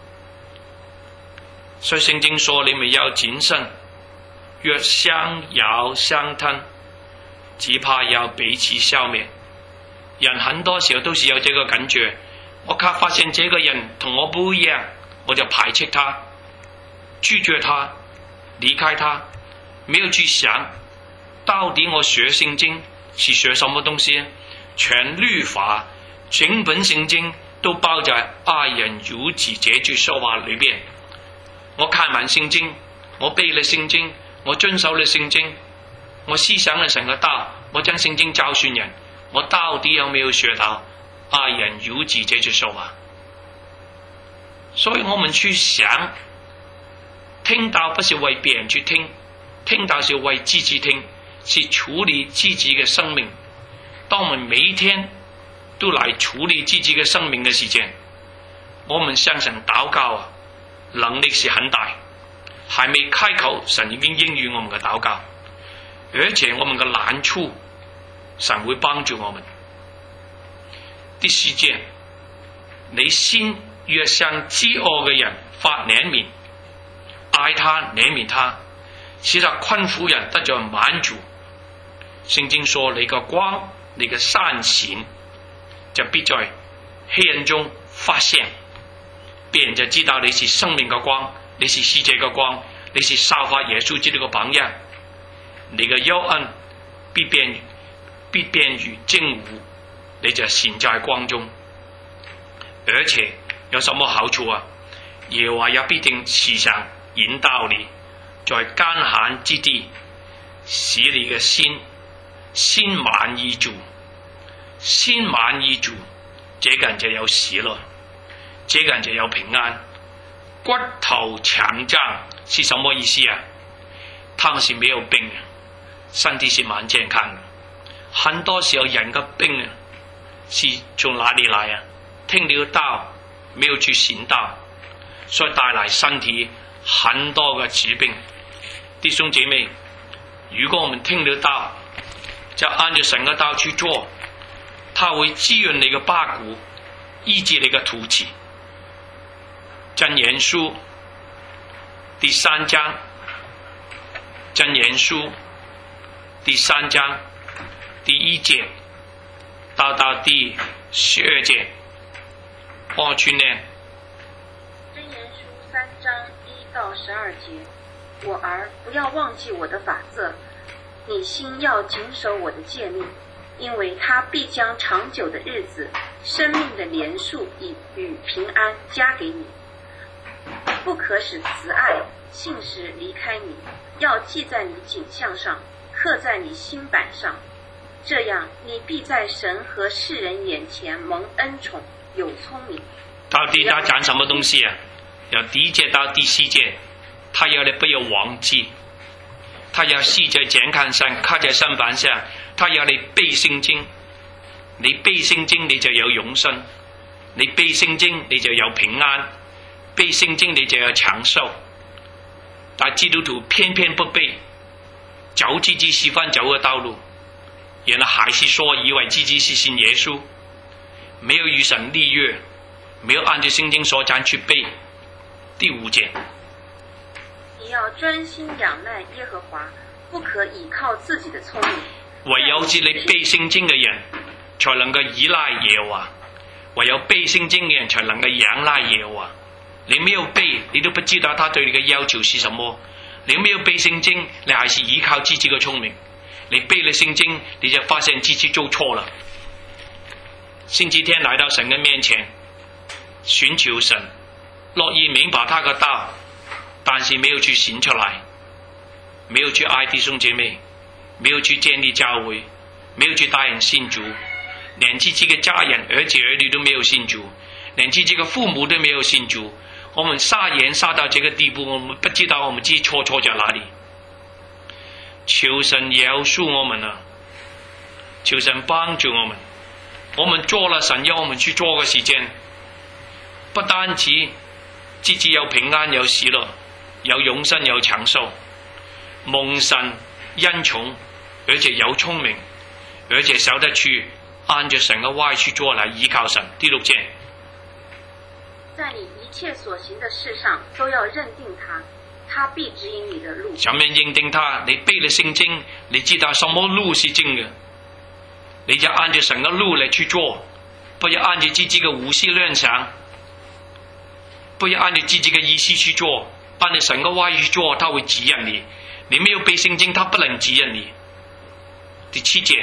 所以聖經說，你們要謹慎，若相咬相吞，只怕要彼此消滅。人很多時候都是有這個感覺，我看發現這個人同我不一樣，我就排斥他，拒絕他，離開他，沒有去想到底我學聖經是學什麼東西。全律法整本聖經都包在愛人如己這句說話裏邊。我看完聖經，我背了聖經，我遵守了聖經，我思想了神嘅道，我將聖經教訓人，我到底有沒有學到愛人如己這句說話？所以我們去想，聽到不是為別人去聽，聽到是為自己聽，是處理自己嘅生命。當我們每一天都來處理自己嘅生命嘅時間，我們向神禱告啊，能力是很大，還沒開口，神已經應允我們嘅禱告，而且我們嘅難處，神會幫助我們。 第四节，你心越向饥餓嘅人發憐憫，愛他憐憫他，使他困苦人得着滿足。聖經說你個光，你嘅善行就必在黑暗中發現，別人就知道你是生命嘅光，你是世界嘅光，你是效法耶穌基督嘅榜樣。你嘅幽暗必變必變如精湖，你就閃在光中。而且有什麼好處啊？耶和華也必定時常引導你，在艱難之地，使你嘅心心滿意足，心滿意足，這個人就有喜樂，這個人就有平安。骨頭強壯是什麼意思啊？他們是沒有病，身體是蠻健康的。很多時候人嘅病啊，是從哪裡來啊？聽了道，沒有去行道，所以帶來身體很多嘅疾病。弟兄姐妹，如果我們聽了道，就按照神嘅道去做，他會滋潤你嘅八股，醫治你嘅肚臍。箴言書第三章，箴言書第三章第一節到到第十二節，我去念。 箴言書三章一到十二節，我兒，不要忘記我的法則，你心要謹守我的誡命，因為他必將長久的日子、生命的年數與平安加給你。不可使慈愛、信實離開你，要記在你頸項上，刻在你心板上。這樣，你必在神和世人眼前蒙恩寵，有聰明。 到底他講什麼東西啊？由第一節到第四節，他要你不要忘記，他要記在頸項上，刻在心板上，他要你背聖經。你背聖經，你就有永生；你背聖經，你就有平安。背聖經你就有長壽，但基督徒偏偏不背，走自己喜歡走嘅道路，然後還是說以為自己是信耶穌，沒有與神立約，沒有按照聖經所講去背。第五節， 你要專心仰賴耶和華，不可倚靠自己的聰明。 唯有是你背聖經嘅人，才能夠依賴耶和華；唯有背聖經嘅人，才能夠仰賴耶和華。你沒有背，你都不知道他對你的要求是什麼。你沒有背聖經，你還是依靠自己的聰明。你背了聖經，你就發現自己做錯了。星期天來到神的面前，尋求神，樂意明白他的道，但是沒有去行出來，沒有去愛弟兄姐妹，沒有去建立教會，沒有去帶人信主，連自己的家人、兒子兒女都沒有信主，連自己的父母都沒有信主。我們撒鹽撒到這個地步，我們不知道我們自己錯錯在哪裡。求神饒恕我們啊！求神幫助我們。我們做了神要我們去做嘅事情，不單止自己有平安有喜樂，有永生有長壽，蒙神恩寵，而且有聰明，而且曉得去按着神嘅話去做來依靠神。第六節， 在你一切所行的事上都要認定他，他必指引你的路。 怎樣認定他？你背了聖經，你知道什麼路是正嘅，你就按照神嘅路嚟去做，不要按照自己嘅胡思亂想，不要按照自己嘅意思去做，按照神嘅話去做，他會指引你。你沒有背聖經，他不能指引你。第七節，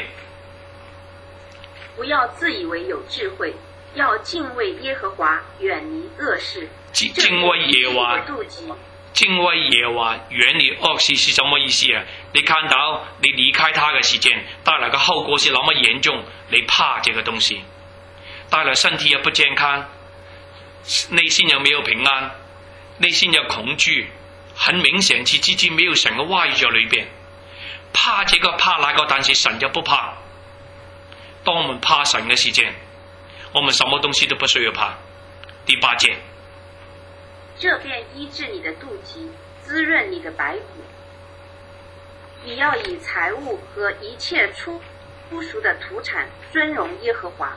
不要自以為有智慧，要敬畏耶和華，遠離惡事。 敬畏耶和華，敬畏耶和華，遠離惡事是什麼意思啊？你看到你離開他嘅時間，帶來嘅後果是那麼嚴重，你怕這個東西，帶來身體也不健康，內心又沒有平安，內心有恐懼，很明顯是自己沒有神嘅話語在裏邊，怕這個怕那個，但是神就不怕。當我們怕神嘅時間，我們什麼東西都不需要怕。第八節， 這便醫治你的肚臍，滋潤你的白骨。你要以財物和一切出出熟的土產尊榮耶和華，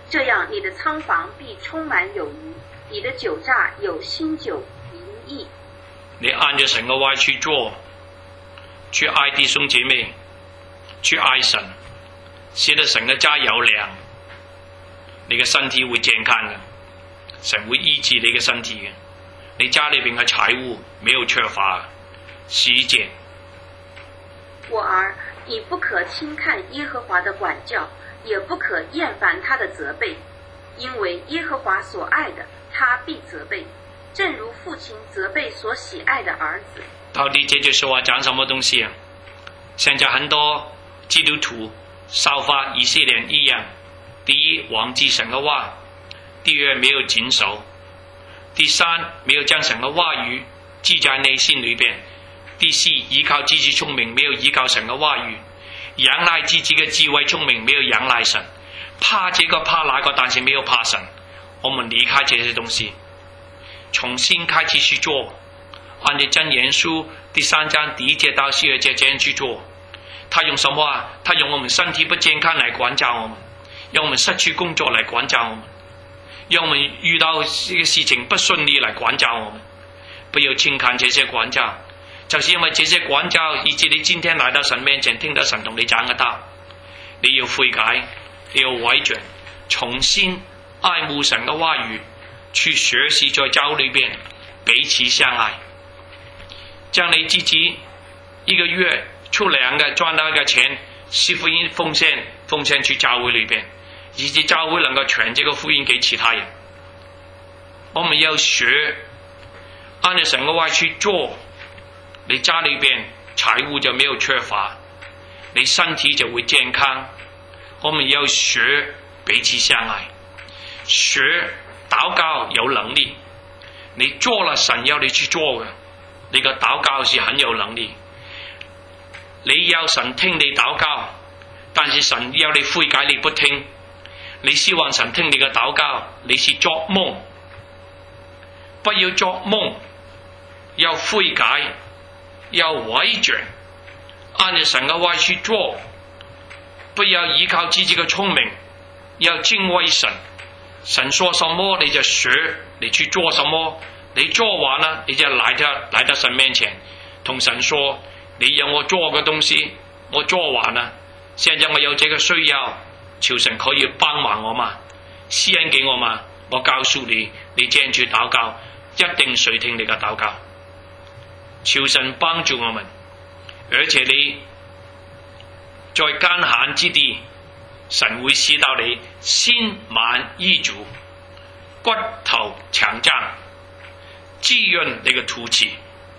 这样你的仓房必充满有余，你的酒榨有新酒盈溢。 你按着神嘅話去做，去愛弟兄姐妹，去愛神，使得神嘅家有糧，你嘅身體會健康嘅，神會醫治你嘅身體嘅，你家裏邊嘅財物沒有缺乏。十一節， 我兒，你不可輕看耶和華的管教，也不可厭煩他的責備，因為耶和華所愛的，他必責備，正如父親責備所喜愛的兒子。 到底這句說話講什麼東西啊？現在很多基督徒效法以色列人一樣，第一忘記神嘅話，第二沒有謹守，第三沒有將神嘅話語記在內心裏邊，第四依靠自己聰明，沒有依靠神嘅話語，仰賴自己嘅智慧聰明，沒有仰賴神，怕這個怕那個，但是沒有怕神。我們離開這些東西，重新開始去做，按照箴言書第三章第一節到十二節這樣去做。他用什麼啊？他用我們身體不健康來管教我們，讓我們失去工作來管教我們，讓我們遇到這個事情不順利來管教我們。不要輕看這些管教，就是因為這些管教，以致你今天來到神面前，聽到神同你講嘅道，你要悔改，你要委轉，重新愛慕神嘅話語，去學習在教裏邊彼此相愛，將你自己一個月出糧嘅賺到嘅錢，是福音奉獻奉獻去教會裏邊，以致教會能夠傳這個福音給其他人。我們要學按照神嘅話去做，你家裏邊財物就沒有缺乏，你身體就會健康。我們要學彼此相愛，學禱告有能力，你做了神要你去做嘅，你個禱告是很有能力。你要神聽你禱告，但是神要你悔改你不聽，你希望神聽你嘅禱告，你是作夢，不要作夢，要悔改，要委轉，按照神嘅話去做，不要依靠自己嘅聰明，要敬畏神。神說什麼你就學，你去做什麼，你做完了你就來到來到神面前，同神說，你讓我做嘅東西我做完了，現在我有這個需要，求神可以幫忙我嘛，施恩給我嘛。我告訴你，你這樣去禱告，一定垂聽你嘅禱告，求神幫助我們。而且你在艱難之地，神會使到你心滿意足，骨頭強壯，滋潤你嘅肚臍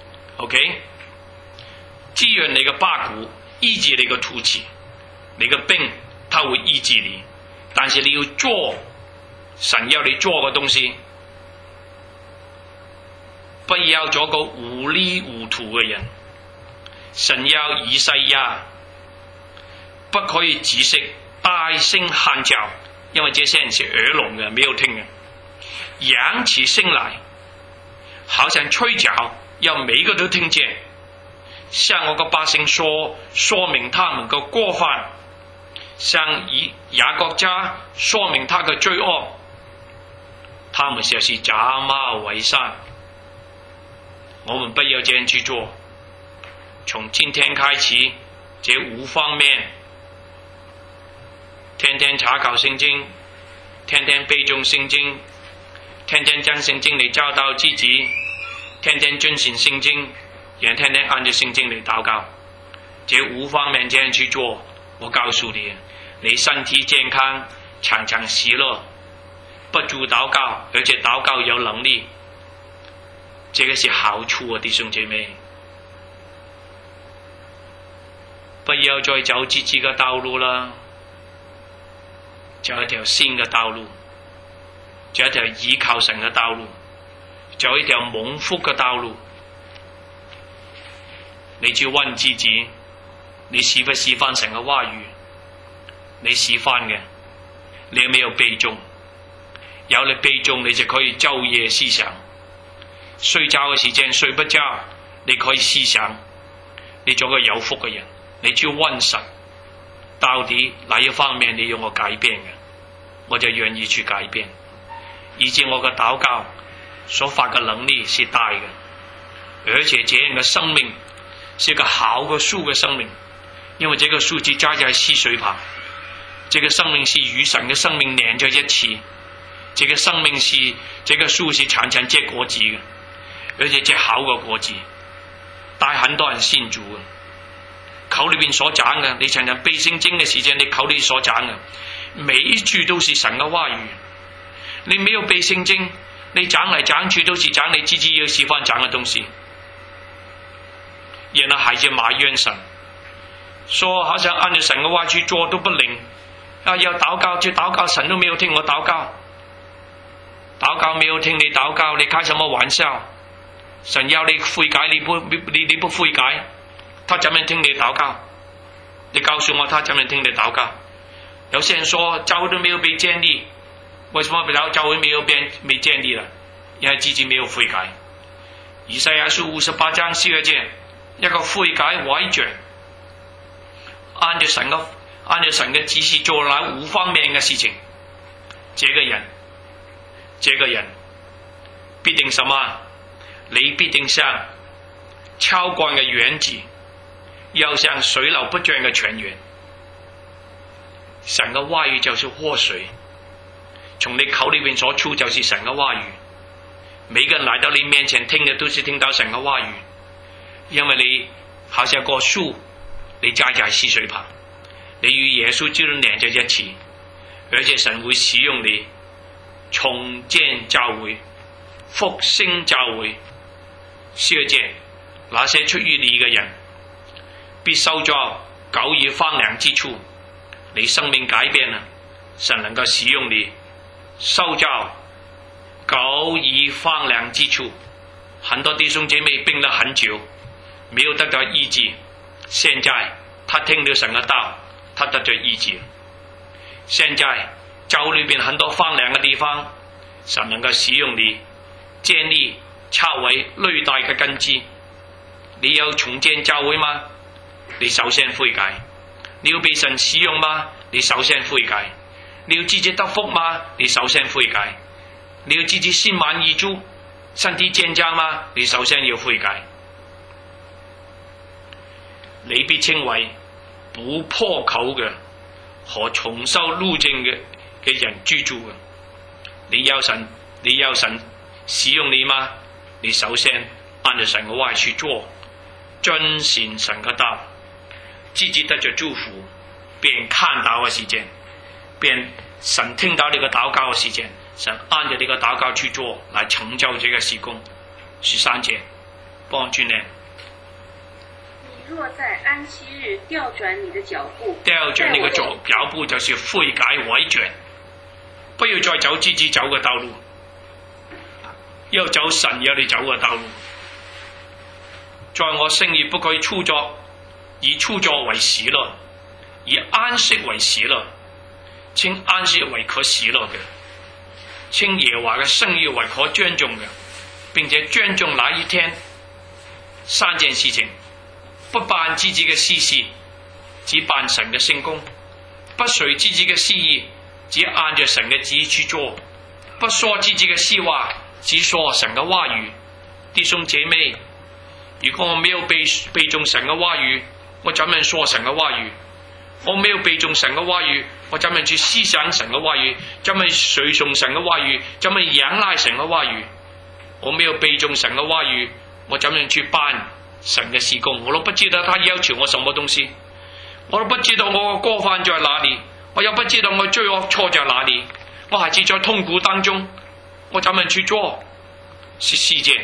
，OK？ 滋潤你嘅八股，醫治你嘅肚臍，你嘅病，他會醫治你。但是你要做神要你做嘅東西，不要做個糊裡糊塗嘅人。神要以賽亞不可以止息，大聲喊叫，因為這些人是耳聾嘅，沒有聽嘅，揚起聲來，好像吹角，要每個都聽見，向我個百姓說，說明他們個過犯，向以雅各家說明他嘅罪惡，他們就是假冒偽善。我們不要這樣去做。從今天開始，這五方面，天天查考聖經，天天背誦聖經，天天將聖經嚟教導自己，天天遵循聖經，也天天按照聖經嚟禱告。這五方面這樣去做，我告訴你，你身體健康，常常喜樂，不住禱告，而且禱告有能力，這個是好處啊，弟兄姐妹。不要再走自己嘅道路啦，走一條新嘅道路，走一條依靠神嘅道路，走一條蒙福嘅道路。你就問自己，你是不是翻神嘅話語？你是翻嘅，你有沒有背誦？有你背誦，你就可以晝夜思想。睡覺嘅時間睡不着，你可以思想，你做個有福嘅人。你就問神，到底哪一方面你要我改變嘅？ 我就願意去改變，以致我嘅禱告所發嘅能力是大嘅，而且這樣嘅生命是一個好嘅樹嘅生命，因為這個樹枝栽在溪水旁，這個生命是與神嘅生命連在一起，這個生命是這個樹是常常結果子嘅，而且結好嘅果子，帶很多人信主嘅。口裏邊所講嘅，你常常背聖經嘅時間，你口裏所講嘅每一句都是神嘅話語。你沒有背聖經，你講來講去都是講你自己要喜歡講嘅東西，然後還是埋怨神，說好像按照神嘅話去做都不靈，啊要禱告就禱告，神都沒有聽我禱告，禱告沒有聽你禱告，你開什麼玩笑？神要你悔改，你不你你不悔改，他怎麼聽你禱告？你告訴我，他怎麼聽你禱告？有些人說教會都沒有被建立，為什麼不了教會沒有變沒建立了？因為自己沒有悔改。以賽亞書五十八章四節，一個悔改委轉，按照神嘅按照神嘅指示做了五方面嘅事情，這個人，這個人必定什麼？你必定像澆灌嘅園子，又像水流不漲嘅泉源。神嘅話語就是活水，從你口裏邊所出就是神嘅話語。每個人來到你面前聽嘅都是聽到神嘅話語，因為你好像個樹，你栽在溪水旁，你與耶穌基督連在一起，而且神會使用你重建教會、復興教會。十二節，那些出於你嘅人，必受造久已荒涼之處。你生命改變了，神能夠使用你，受造久已荒涼之處。很多弟兄姐妹病了很久，沒有得到醫治，現在他聽了神嘅道，他得到醫治。現在教會裏邊很多荒涼嘅地方，神能夠使用你，建立拆毀累代嘅根基。你要重建教會嗎？你首先悔改。你要被神使用嗎？你首先悔改。你要自己得福嗎？你首先悔改。你要自己心滿意足、身體健壯嗎？你首先要悔改。你必稱為不破口嘅和重修路徑嘅嘅人居住嘅。你要神，你要神使用你嗎？你首先按照神嘅話去做，遵循神嘅道，自己得着祝福，便看到嘅時間，便神聽到你個禱告嘅時間，神按照你個禱告去做，來成就這個事工。十三節，幫助你。 你若在安息日調轉你的腳步， 調轉你個腳腳步就是悔改委轉，不要再走自己走嘅道路，要走神要你走嘅道路。在我聖業不可以操作，以操作為喜樂，以安息為喜樂，稱安息為可喜樂嘅，稱耶和華嘅聖業為可尊重嘅，並且尊重那一天三件事情：不辦自己嘅私事，只辦神嘅聖工；不隨自己嘅私意，只按着神嘅旨意去做；不說自己嘅私話，只說神嘅話語。弟兄姐妹，如果我沒有背背誦神嘅話語，我怎樣說神嘅話語？我沒有背誦神嘅話語，我怎樣去思想神嘅話語？怎樣隨從神嘅話語？怎樣仰賴神嘅話語？我沒有背誦神嘅話語，我怎樣去辦神嘅事工？我都不知道他要求我什麼東西，我都不知道我嘅過犯在哪裏，我又不知道我罪惡錯在哪裏，我還是在痛苦當中，我怎樣去做？十四節。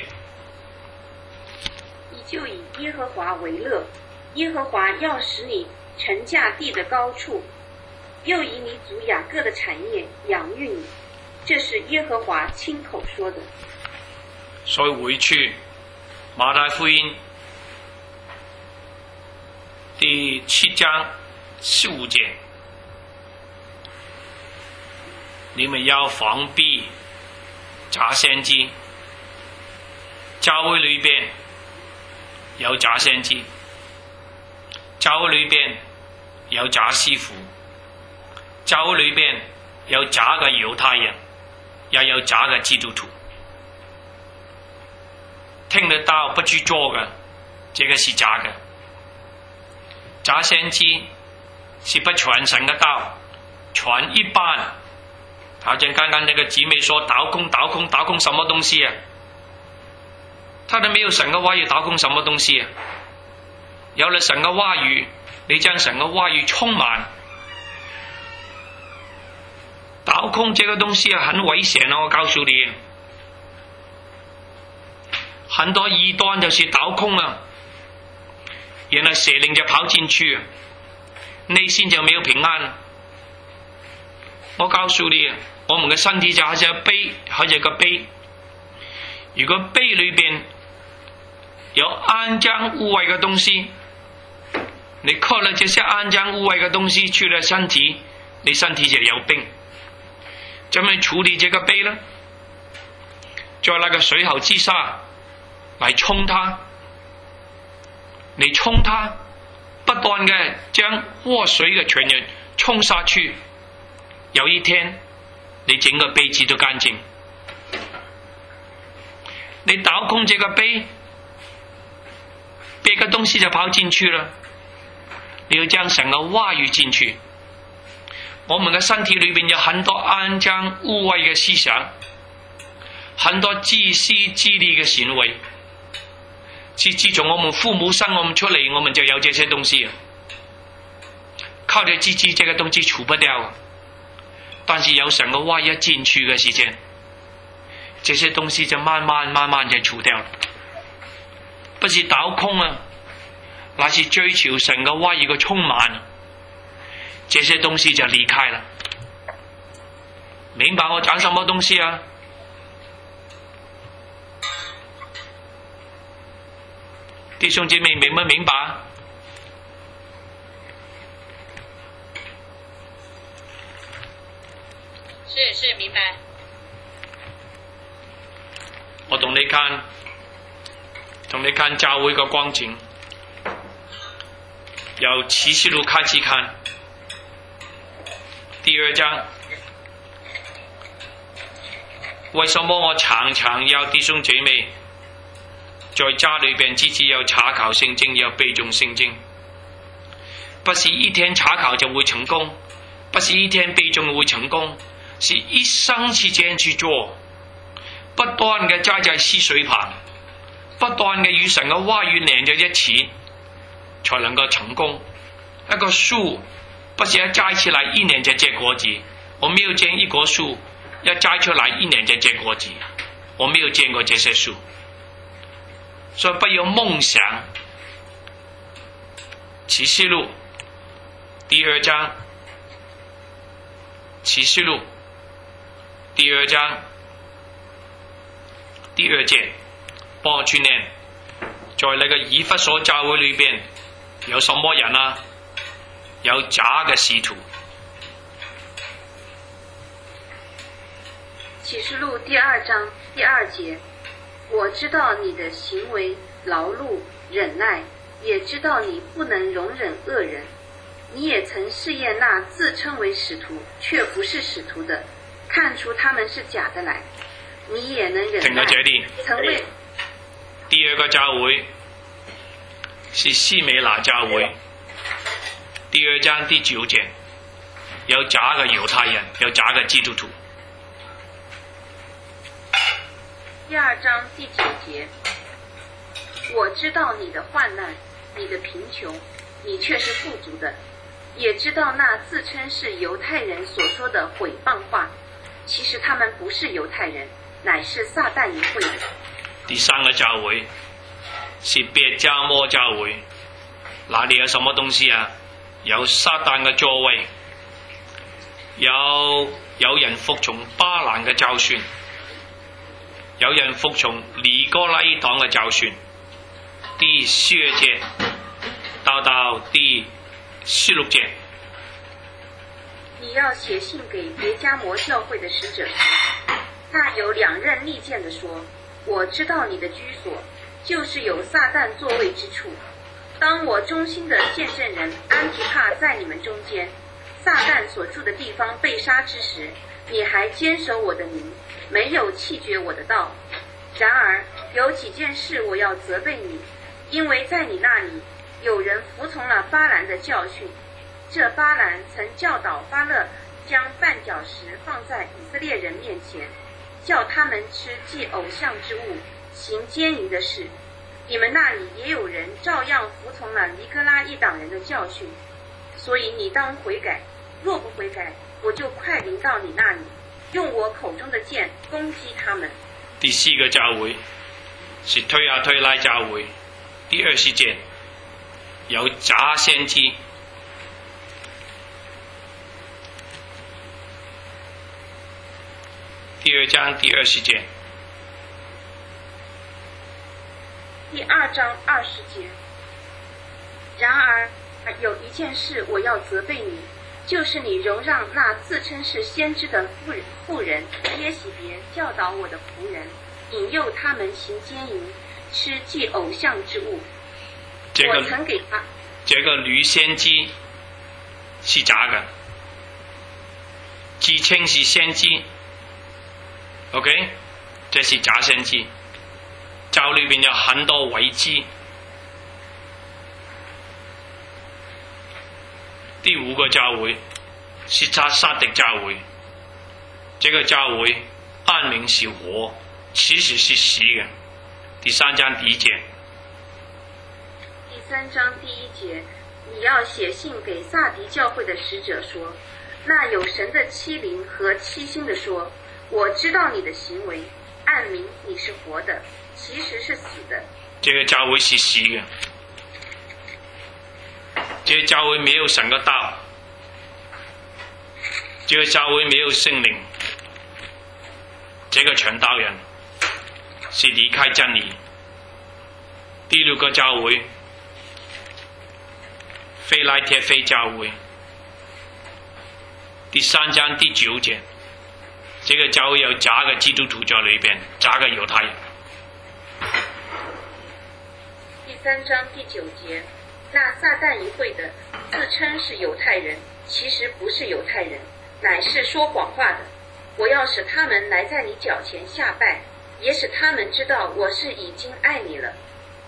你就以耶和華為樂，耶和華要使你乘駕地的高處，又以你祖雅各的產業養育你，這是耶和華親口說的。 所以回去馬太福音第七章十五節，你們要防備假先知，教會裏邊有假先知，教會裏邊有假師傅，教會裏邊有假嘅猶太人，也有假嘅基督徒。聽得到不去做嘅，這個是假嘅。假先知是不傳神嘅道，傳一般。好像剛剛那個姊妹說倒空倒空倒空什麼東西啊？他都沒有神嘅話語，倒空什麼東西啊？有了神嘅話語，你將神嘅話語充滿。倒空這個東西啊，很危險啊！我告訴你，很多異端就是倒空啊，然後邪靈就跑進去，內心就沒有平安。我告訴你，我們嘅身體就好似個杯，好似個杯。如果杯裏邊有骯髒污穢嘅東西，你吸了這些骯髒污穢嘅東西出了身體，你身體就有病。怎麼處理這個杯呢？在那個水喉之下來沖它，你沖它，不斷嘅將禍水嘅泉源沖下去，有一天你整個杯子都乾淨。你倒空這個杯，別個東西就跑進去了。你要將神嘅話語進去。我們嘅身體裏面有很多骯髒污穢嘅思想，很多自私自利嘅行為。自自從我們父母生我們出嚟，我們就有這些東西。靠着自己這個東西除不掉，但是有神嘅話一進去嘅時間，這些東西就慢慢慢慢就除掉了。不是倒空啊，那是追求神嘅話語嘅充滿。這些東西就離開了。明白我講什麼東西啊？弟兄姐妹明不明白？ 是是明白。 我同你看，同你看教會嘅光景，由啟示錄開始看。第二章，為什麼我常常要弟兄姐妹在家裏邊自己要查考聖經，要背誦聖經？不是一天查考就會成功，不是一天背誦會成功，是一生時間去做，不斷嘅栽在思水旁，不斷嘅與神嘅話語連在一起，才能夠成功。一個樹不是一摘起來一年就結果子，我沒有見一棵樹一摘出來一年就結果子，我沒有見過這些樹。所以不要夢想。啟示錄第二章，啟示錄第二章第二節，幫我去念，在那個以弗所教會裏邊有什麼人啊？有假嘅使徒。 啟示錄第二章第二節，我知道你的行為勞碌忍耐，也知道你不能容忍惡人，你也曾試驗那自稱為使徒卻不是使徒的，看出他們是假的來，你也能忍耐。停喺這裏。曾為第二個教會是斯美拿教會。第二章第九節，有假嘅猶太人，有假嘅基督徒。 第二章第九節，我知道你的患難，你的貧窮，你卻是富足的，也知道那自稱是猶太人所說的毀謗話，其實他們不是猶太人，乃是撒旦淫穢的。 第三個教會是別迦摩教會，那裡有什麼東西啊？有撒旦嘅座位，有有人服從巴蘭嘅教訓，有人服從尼哥拉黨嘅教訓。第四節到到第十六節， 你要寫信給別迦摩教會的使者，那有兩刃利劍的說，我知道你的居所，就是有撒旦座位之處。當我忠心的見證人安提帕在你們中間， 撒旦所住的地方被杀之时，你还坚守我的名，没有弃绝我的道。然而有几件事我要责备你，因为在你那里有人服从了巴兰的教训。这巴兰曾教导巴勒将绊脚石放在以色列人面前，叫他们吃祭偶像之物，行奸淫的事。你们那里也有人照样服从了尼哥拉一党人的教训，所以你当悔改，若不悔改，我就快临到你那里，用我口中的剑攻击他们。 第四個教會是推亞推拉教會，第二十節有假先知。第二章第二十節。 第二章二十节。然而有一件事我要责备你，就是你容让那自称是先知的妇人妇人耶洗别教導我的僕人，引诱他們行奸淫，吃祭偶像之物。 這個、 我曾給他這個女先知是假嘅，自稱是先知 ，OK， 這是假先知。教裏邊有很多偽知。第五個教會是撒撒狄教會，這個教會暗名是火，其實是死嘅。第三章第一節。 第三章第一节，你要寫信給撒狄教會的使者說，那有神的欺凌和欺心的說，我知道你的行為，暗明你是活的，其實是死的。 這個教會是死嘅，這個教會沒有神嘅道，這個教會沒有聖靈，這個傳道人是離開真理。第六個教會非拉鐵非教會，第三章第九節，這個教會有假嘅基督徒在裏邊，假嘅猶太人。 第三章第九节，那撒旦一会的自称是犹太人，其实不是犹太人，乃是说谎话的。我要使他们来在你脚前下拜，也使他们知道我是已经爱你了。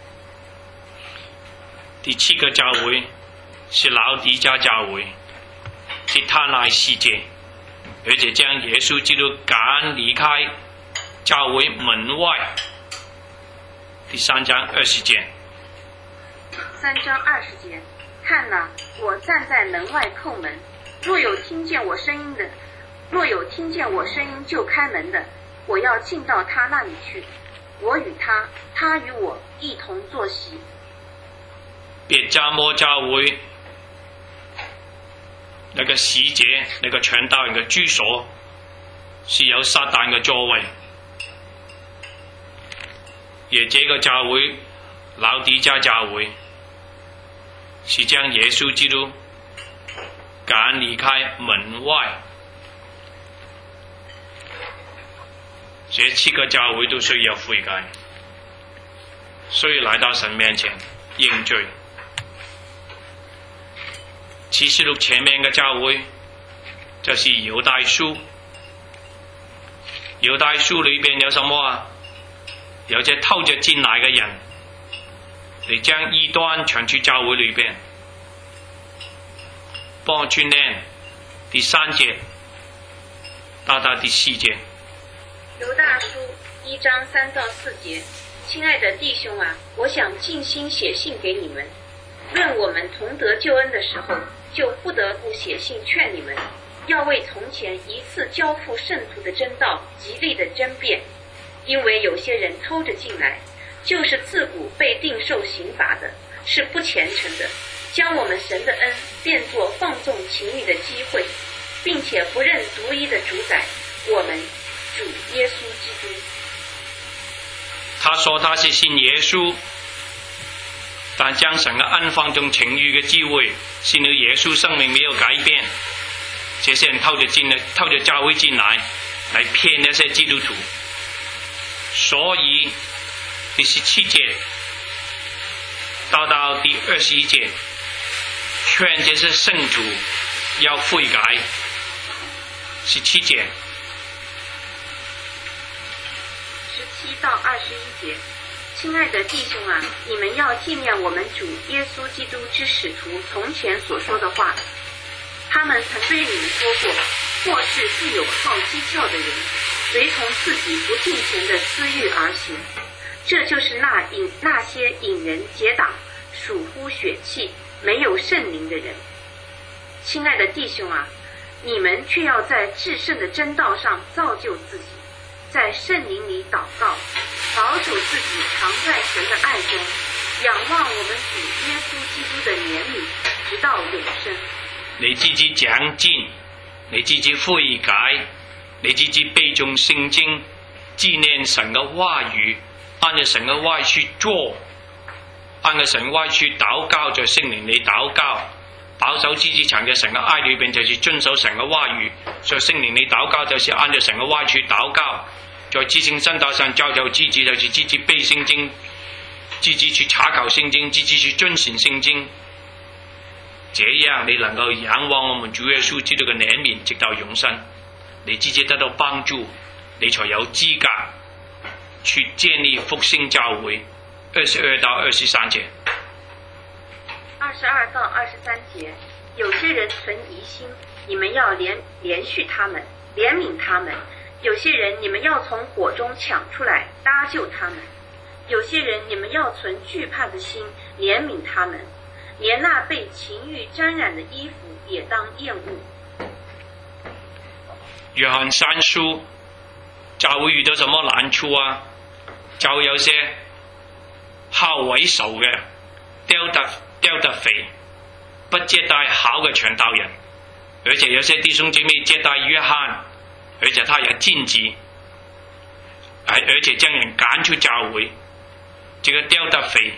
第七個教會是老底嘉教會，是貪愛世界，而且將耶穌基督趕離開教會門外。第三章二十節。 三章二十节，看哪，我站在门外叩门，若有听见我声音的，若有听見我聲音就開門的，我要進到他那裡去，我與他，他與我一同坐席。 別迦摩教會那個使者、那個傳道人嘅居所是有撒旦嘅座位，而這個教會老底嘉教會是將耶穌基督趕離開門外。這七個教會都需要悔改，需要來到神面前認罪。啟示錄前面嘅教會就是猶大書，猶大書裏邊有什麼啊？有隻偷着進來嘅人嚟將異端傳出教會裏邊。幫我轉靚第三節到到第四節。 猶大書一章三到四節，親愛的弟兄啊，我想盡心寫信給你們，論我們同得救恩的時候，就不得不寫信勸你們，要為從前一次交付聖徒的真道極力的爭辯，因為有些人偷着進來，就是自古被定受刑罰的，是不虔誠的，將我們神的恩變作放縱情慾的機會，並且不認獨一的主宰，我們主耶穌基督。 他說他是信耶穌，但將神嘅恩放縱情慾嘅機會，信了耶穌生命沒有改變。這些人偷着進來，偷着教會進來，來騙那些基督徒。所以第十七節到到第二十一節，勸這些聖徒要悔改。十七节。 十七到二十一节，亲爱的弟兄啊，你们要纪念我们主耶稣基督之使徒从前所说的话。他们曾对你们说过，或是自有好讥诮的人，随从自己不敬虔的私欲而行，这就是那引那些引人结党、属乎血气、没有圣灵的人。亲爱的弟兄啊，你们却要在至圣的真道上造就自己，在圣灵里祷告，保守自己常在神的爱中，仰望我们主耶稣基督的怜悯，直到永生。 你自己長進，你自己悔改，你自己背誦聖經，紀念神嘅話語，按照神嘅話去做，按照神嘅話去禱告，在聖靈裏禱告，保守自己藏在神嘅愛裏邊，就是遵守神嘅話語，在聖靈裏禱告，就是按照神嘅話去禱告，在至聖真道上造就自己，就是自己背聖經，自己去查考聖經，自己去遵循聖經。這樣你能夠仰望我們主耶穌基督嘅憐憫，直到永生，你自己得到幫助，你才有資格去建立復興教會。二十二到二十三節。 二十二到二十三節，有些人存疑心，你們要連連續他們，憐憫他們；有些人你們要從火中搶出來，搭救他們；有些人你們要存懼怕的心，憐憫他們。連那被情欲沾染的衣服也當厭惡。 約翰三書，教會遇到什麼難處啊？就會有些好為首嘅，丟得丟得肥，不接待好嘅傳道人，而且有些弟兄姐妹接待約翰，而且他也禁止，而且將人趕出教會，這個丟得肥。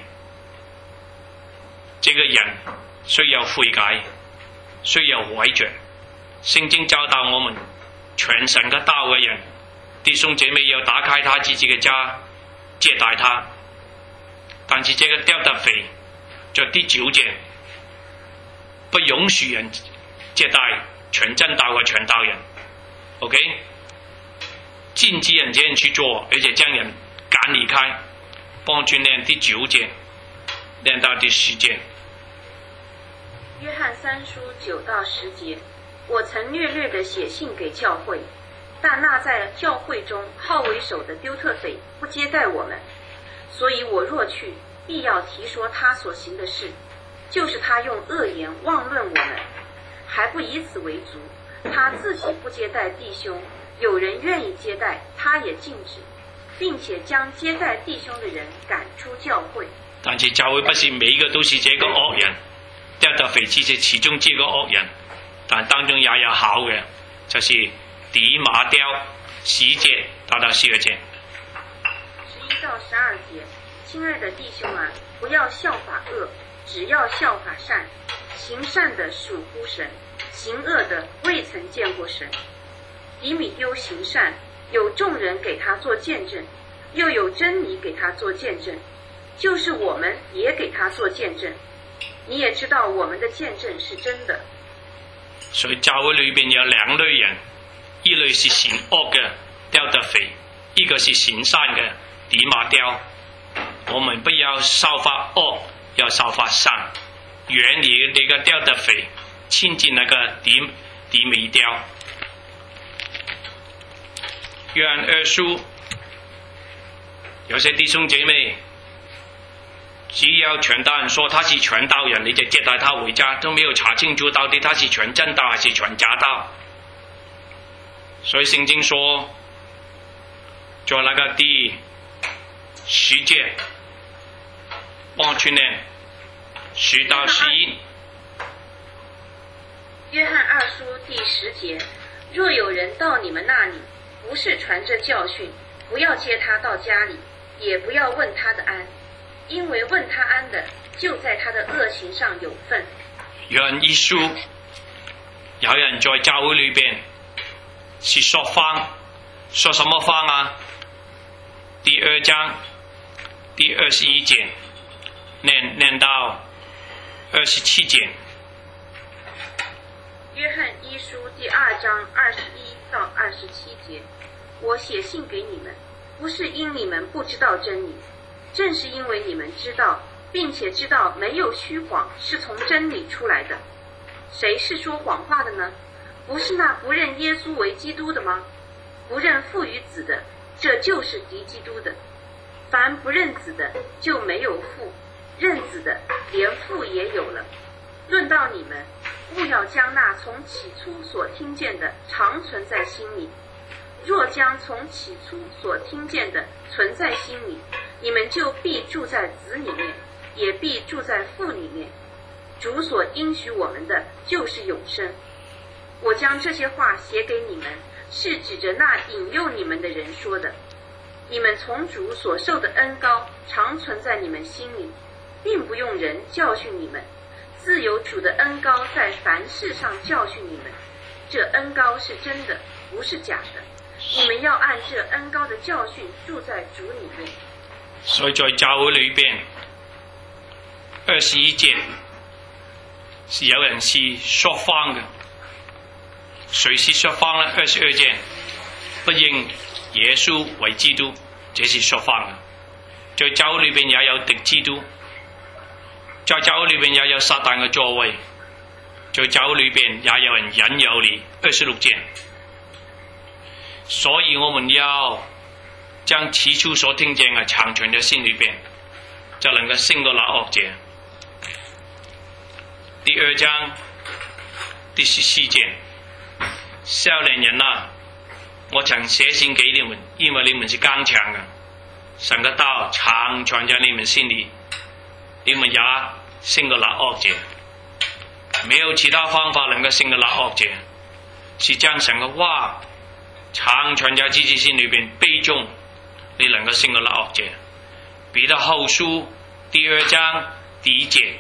這個人需要悔改，需要悔着。聖經教導我們，傳神嘅道嘅人，弟兄姐妹要打開他自己嘅家，接待他。但是這個丟得肥，在第九節，不允許人接待傳真道嘅傳道人。OK， 禁止人這樣去做，而且將人趕離開。幫助念第九節，念到第十節。 約翰三書九到十節，我曾略略地寫信給教會，但那在教會中好為首的丟特腓不接待我們，所以我若去，必要提說他所行的事，就是他用惡言妄論我們，還不以此為足，他自己不接待弟兄，有人願意接待，他也禁止，並且將接待弟兄的人趕出教會。 但是教會不是每一個都是這個惡人。丟特腓只是其中這個惡人，但當中也有好嘅，就是底馬丟。十一節到到十二節。 十一到十二節，親愛的弟兄啊，不要效法惡，只要效法善。行善的屬乎神，行惡的未曾見過神。底米丟行善，有眾人給他做見證，又有真理給他做見證，就是我們也給他做見證。你也知道我們的見證是真的。 所以教會裏邊有兩類人，一類是行惡嘅丟特腓，一個是行善嘅底馬丟。我們不要效法惡，要效法善，遠離那個丟特腓，親近那個底底米丟。約翰二書，有些弟兄姐妹，只要傳道人說他是傳道人，你就接待他回家，都沒有查清楚到底他是傳真道還是傳假道。所以聖經說，在那個第十節，幫去念十到十一。 約翰二書第十節，若有人到你們那裡，不是傳着教訓，不要接他到家裡，也不要問他的安。因為問他安的，就在他的惡行上有份。 約翰一書，有人在教會裏邊是說謊，說什麼謊啊？第二章第二十一節，念念到二十七節。 约翰一书第二章二十一到二十七节，我写信给你们，不是因你们不知道真理，正是因为你们知道，并且知道没有虚谎是从真理出来的。谁是说谎话的呢？不是那不认耶稣为基督的吗？不认父与子的，这就是敌基督的。凡不认子的，就没有父；认子的，连父也有了。论到你们，务要将那从起初所听见的常存在心里。若将从起初所听见的存在心里，你们就必住在子里面，也必住在父里面。主所应许我们的就是永生。我将这些话写给你们，是指着那引诱你们的人说的。你们从主所受的恩膏常存在你们心里，并不用人教训你们，自有主的恩膏在凡事上教训你们。这恩膏是真的，不是假的。你们要按这恩膏的教训住在主里面。 所以在教會裏邊，二十一節是有人是說謊嘅。誰是說謊呢？二十二節不認耶穌為基督，這是說謊嘅。在教會裏邊也有敵基督，在教會裏邊也有撒旦嘅座位，在教會裏邊也有人引誘你。二十六節，所以我們要將起初所聽見嘅常存在心裏邊，就能夠勝過那惡者。第二章第十四節，少年人啊，我曾寫信給你們，因為你們是剛強嘅，神嘅道常存在你們心裏，你們也勝過那惡者。沒有其他方法能夠勝過那惡者，是將神嘅話常存在自己心裏邊背誦，你能夠勝過那惡者。彼得後書第二章第一節。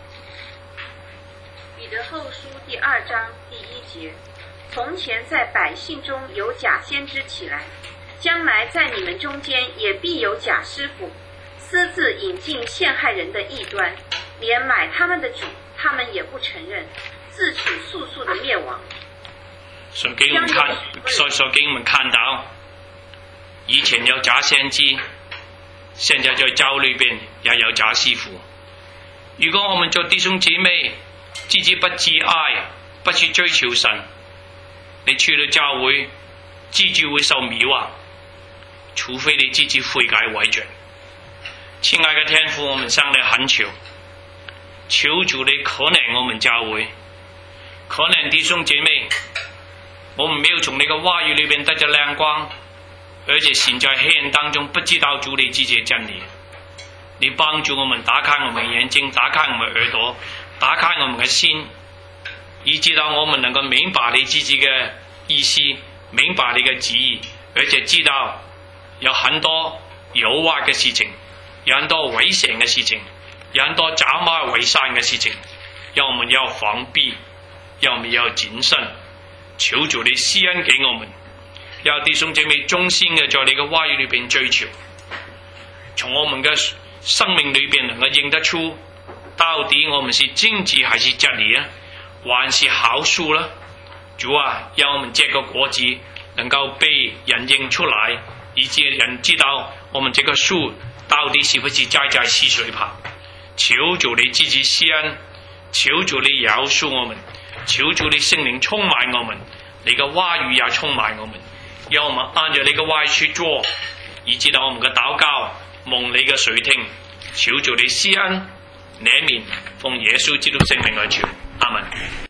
彼得後書第二章第一節，從前在百姓中有假先知起來，將來在你們中間也必有假師傅，私自引進陷害人的異端，連買他們的主他們也不承認，自取速速的滅亡。 所以給我們看，所以說給我們看到，以前有假先知，現在在教裏邊也有假師傅。如果我們做弟兄姊妹，自己不自愛，不去追求神，你去了教會，自己會受迷惑，除非你自己悔改為準。親愛的天父，我們向你懇求，求主你可憐我們教會，可憐弟兄姐妹，我們沒有從你的話語裏面得着亮光，而且陷在黑暗當中，不知道主你自己的真理。你幫助我們打開我們的眼睛，打開我們的耳朵，打開我們的心，以致到我們能夠明白你自己的意思，明白你的旨意，而且知道有很多誘惑的事情，有很多危險的事情，有很多假冒偽善的事情，要我們要防備，要我們要謹慎。求主你施恩給我們，要弟兄姐妹忠心嘅在你嘅話語裏邊追求，從我們嘅生命裏邊能夠認得出，到底我們是正直還是真理啊，還是好樹啦？主啊，讓我們這個果子能夠被人認出來，以致人知道我們這個樹到底是不是栽在溪水旁。求主你自己施恩，求主你饒恕我們，求主你聖靈充滿我們，你嘅話語也充滿我們，讓我們按照你嘅話語去做，以致到我們嘅禱告蒙你嘅垂聽。求主你施恩憐憫，奉耶穌基督聖名而求，阿門。